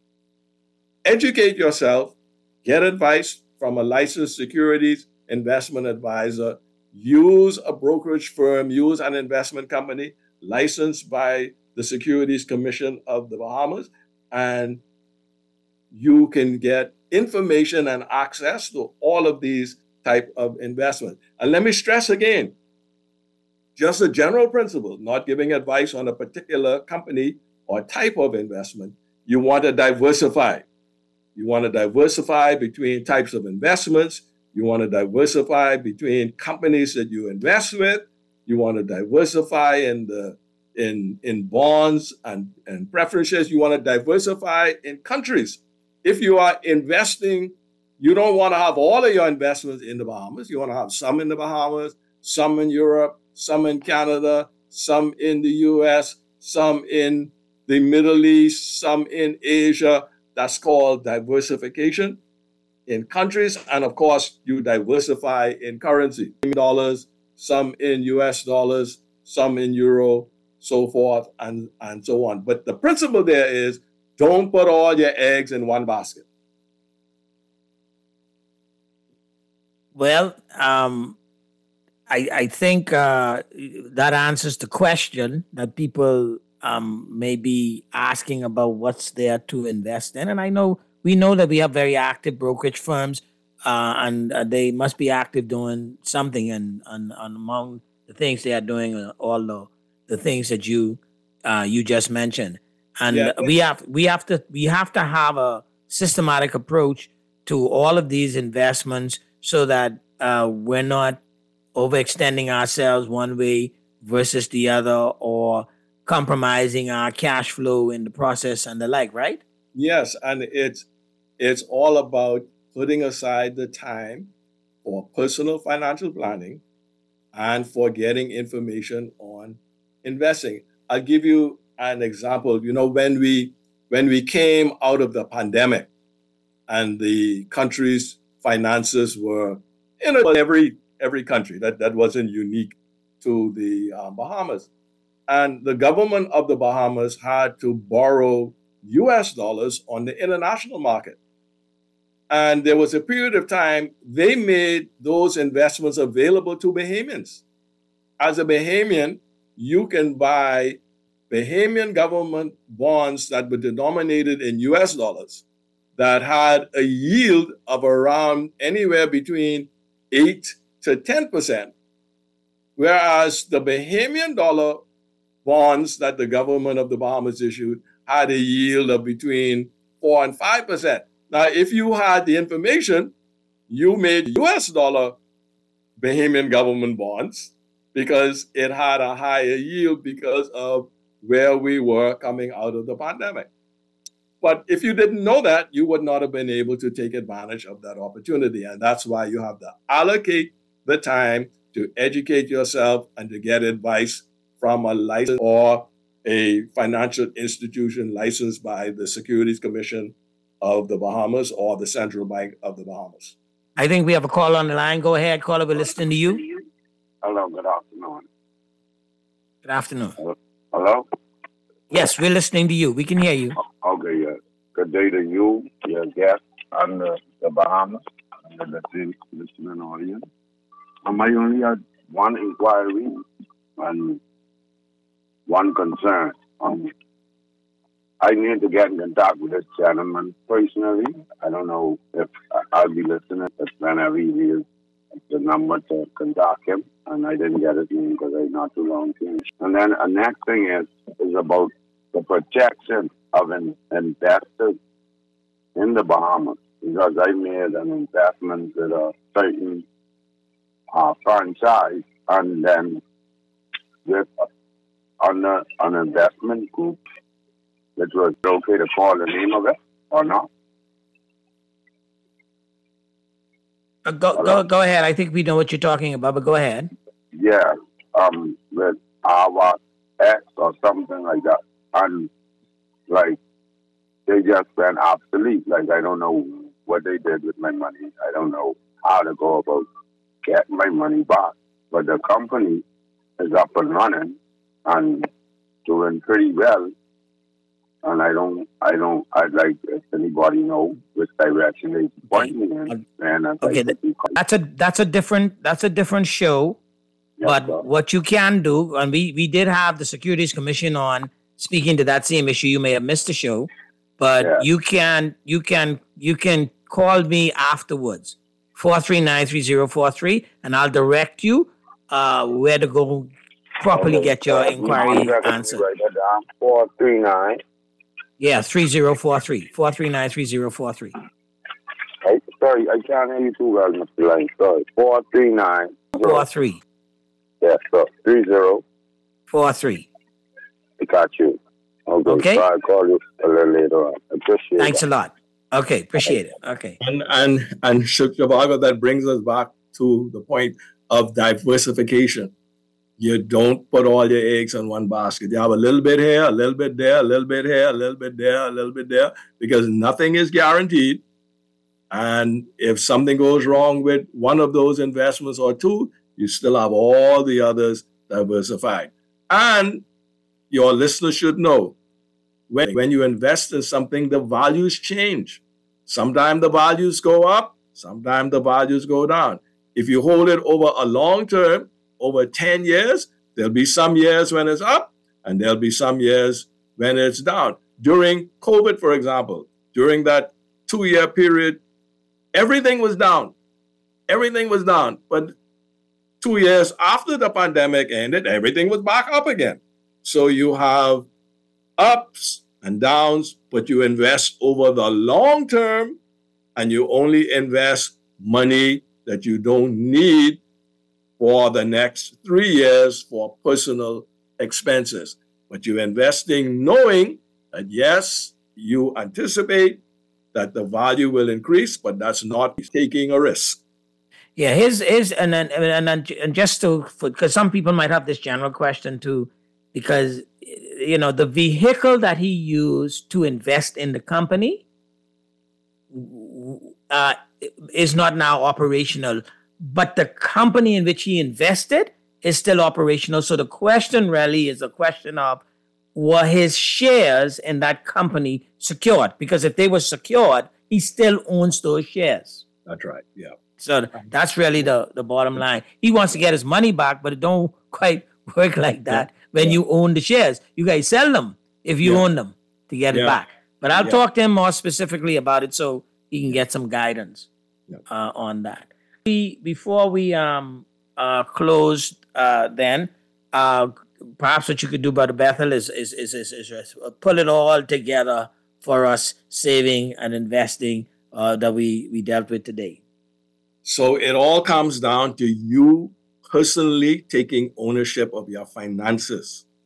Educate yourself, get advice from a licensed securities investment advisor, use a brokerage firm, use an investment company licensed by the Securities Commission of the Bahamas, and you can get information and access to all of these type of investments. And let me stress again, just a general principle, not giving advice on a particular company or type of investment. You want to diversify. You want to diversify between types of investments. You want to diversify between companies that you invest with. You want to diversify in the in in bonds and, and preferences. You want to diversify in countries. If you are investing, you don't want to have all of your investments in the Bahamas. You want to have some in the Bahamas, some in Europe, some in Canada, some in the U S, some in the Middle East, some in Asia. That's called diversification in countries. And of course, you diversify in currency, dollars, some in U S dollars, some in euro, so forth, and, and so on. But the principle there is don't put all your eggs in one basket. Well, um, I, I think uh, that answers the question that people um, may be asking about what's there to invest in. And I know we know that we have very active brokerage firms, uh, and uh, they must be active doing something. And, and, and among the things they are doing, are all the, the things that you uh, you just mentioned. And Yeah. we have we have to we have to have a systematic approach to all of these investments so that uh, we're not overextending ourselves one way versus the other, or compromising our cash flow in the process and the like, right? Yes, and it's it's all about putting aside the time for personal financial planning and for getting information on investing. I'll give you an example. You know, when we when we came out of the pandemic and the country's finances were in every every country, that, that wasn't unique to the uh, Bahamas. And the government of the Bahamas had to borrow U S dollars on the international market. And there was a period of time they made those investments available to Bahamians. As a Bahamian, you can buy Bahamian government bonds that were denominated in U S dollars that had a yield of around anywhere between eight to ten percent, whereas the Bahamian dollar bonds that the government of the Bahamas issued had a yield of between four and five percent. Now, if you had the information, you made U S dollar Bahamian government bonds because it had a higher yield because of where we were coming out of the pandemic. But if you didn't know that, you would not have been able to take advantage of that opportunity. And that's why you have to allocate the time to educate yourself and to get advice from a license or a financial institution licensed by the Securities Commission of the Bahamas or the Central Bank of the Bahamas. I think we have a call on the line. Go ahead, caller. We're listening to you. Hello, good afternoon. Good afternoon. Hello? Yes, we're listening to you. We can hear you. Okay, yeah. Good day to you, your guest on the, the Bahamas, and the listening audience. Um, I only had one inquiry and one concern. Um, I need to get in contact with this gentleman personally. I don't know if I'll be listening, if whenever he is the number to contact him, and I didn't get his name because I not too long to. And then the next thing is is about the protection of an investors in the Bahamas, because I made an investment with a certain uh, franchise, and then with on the, an investment group, which was okay to call the name of it or not. Uh, go, go, go ahead. I think we know what you're talking about, but go ahead. Yeah, um, with our ex or something like that, and like they just went obsolete. Like I don't know what they did with my money. I don't know how to go about getting my money back. But the company is up and running and doing pretty well. And I don't, I don't, I'd like if anybody know which direction they point me in. And Okay, that, that's a that's a different that's a different show. But sir. what you can do, and we we did have the Securities Commission on speaking to that same issue. You may have missed the show, but Yeah. you can you can you can call me afterwards, four three nine three zero four three, and I'll direct you uh, where to go properly get your inquiry answered. Write that down. Four three nine. Yeah, three zero four three, four three nine three zero four three. I, sorry, I can't hear you too well, Mister Lang. Sorry. Four three nine. Four three. Yes, sir. Three zero. Four three. I got you. Okay. Okay. So I'll call you a little later on. Appreciate Thanks it. a lot. Okay, appreciate it. Okay. And and and Shivago, that brings us back to the point of diversification. You don't put all your eggs in one basket. You have a little bit here, a little bit there, a little bit here, a little bit there, a little bit there, because nothing is guaranteed. And if something goes wrong with one of those investments or two, you still have all the others diversified. And your listeners should know, when, when you invest in something, the values change. Sometimes the values go up, sometimes the values go down. If you hold it over a long term, over ten years, there'll be some years when it's up, and there'll be some years when it's down. During COVID, for example, during that two-year period, everything was down. Everything was down. But two years after the pandemic ended, everything was back up again. So you have ups and downs, but you invest over the long term, and you only invest money that you don't need for the next three years for personal expenses. But you're investing knowing that, yes, you anticipate that the value will increase, but that's not taking a risk. Yeah, his his and then and then and just to because some people might have this general question too, because you know the vehicle that he used to invest in the company uh, is not now operational, but the company in which he invested is still operational. So the question really is a question of, were his shares in that company secured? Because if they were secured, he still owns those shares. That's right. Yeah. So that's really the, the bottom line. He wants to get his money back, but it don't quite work like that when you own the shares. You guys sell them if you Yeah. own them to get it Yeah. back. But I'll Yeah. talk to him more specifically about it so he can get some guidance uh, on that. We, before we um uh, close, uh, then uh, perhaps what you could do, Brother Bethel, is is, is is is is pull it all together for us, saving and investing uh, that we we dealt with today. So it all comes down to you personally taking ownership of your finances.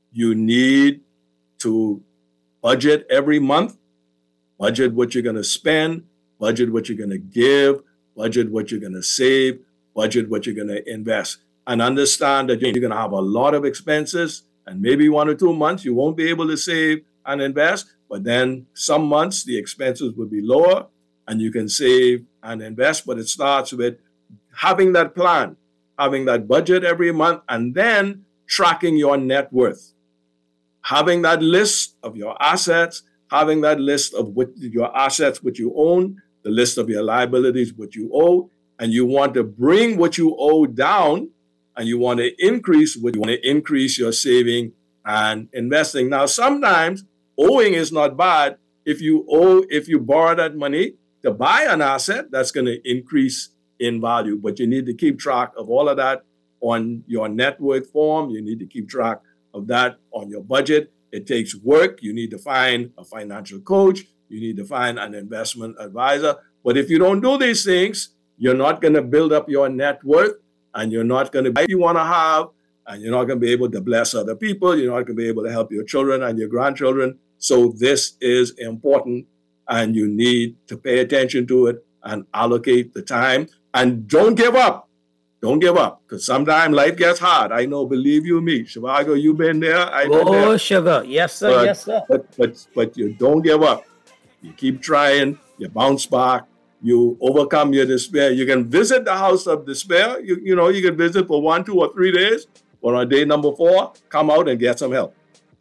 you need to budget every month, budget what you're going to spend, budget what you're going to give, budget what you're going to save, budget what you're going to invest, and understand that you're going to have a lot of expenses, and maybe one or two months you won't be able to save and invest, but then some months the expenses will be lower and you can save and invest. But it starts with having that plan, having that budget every month, and then tracking your net worth. Having that list of your assets, having that list of what your assets, what you own, the list of your liabilities, what you owe, and you want to bring what you owe down, and you want to increase what you want to increase your saving and investing. Now, sometimes owing is not bad. If you owe, if you borrow that money to buy an asset, that's going to increase in value. But you need to keep track of all of that on your net worth form. You need to keep track of that on your budget. It takes work. You need to find a financial coach. You need to find an investment advisor. But if you don't do these things, you're not going to build up your net worth, and you're not going to buy what you want to have, and you're not going to be able to bless other people. You're not going to be able to help your children and your grandchildren. So this is important, and you need to pay attention to it and allocate the time. And don't give up. Don't give up, because sometimes life gets hard. I know, believe you me. Shivago, you've been there. I've been Oh, there. sugar. Yes, sir. But, yes, sir. But, but, but you don't give up. You keep trying. You bounce back. You overcome your despair. You can visit the house of despair. You, you know, you can visit for one, two, or three days. But on day number four, come out and get some help.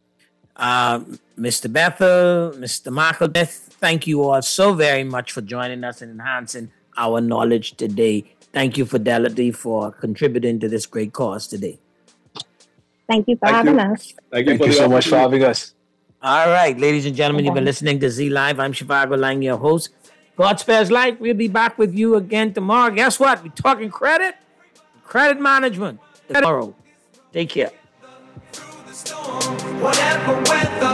Uh, Mister Bethel, Mister Michael Beth, thank you all so very much for joining us and enhancing our knowledge today. Thank you, Fidelity, for contributing to this great cause today. Thank you for Thank having you. us. Thank you, Thank for you the so much for opportunity. having us. All right, ladies and gentlemen, you've been Okay. listening to Z Live. I'm Shivago Lang, your host. God spares life. We'll be back with you again tomorrow. Guess what? We're talking credit, credit management tomorrow. Take care. Whatever weather.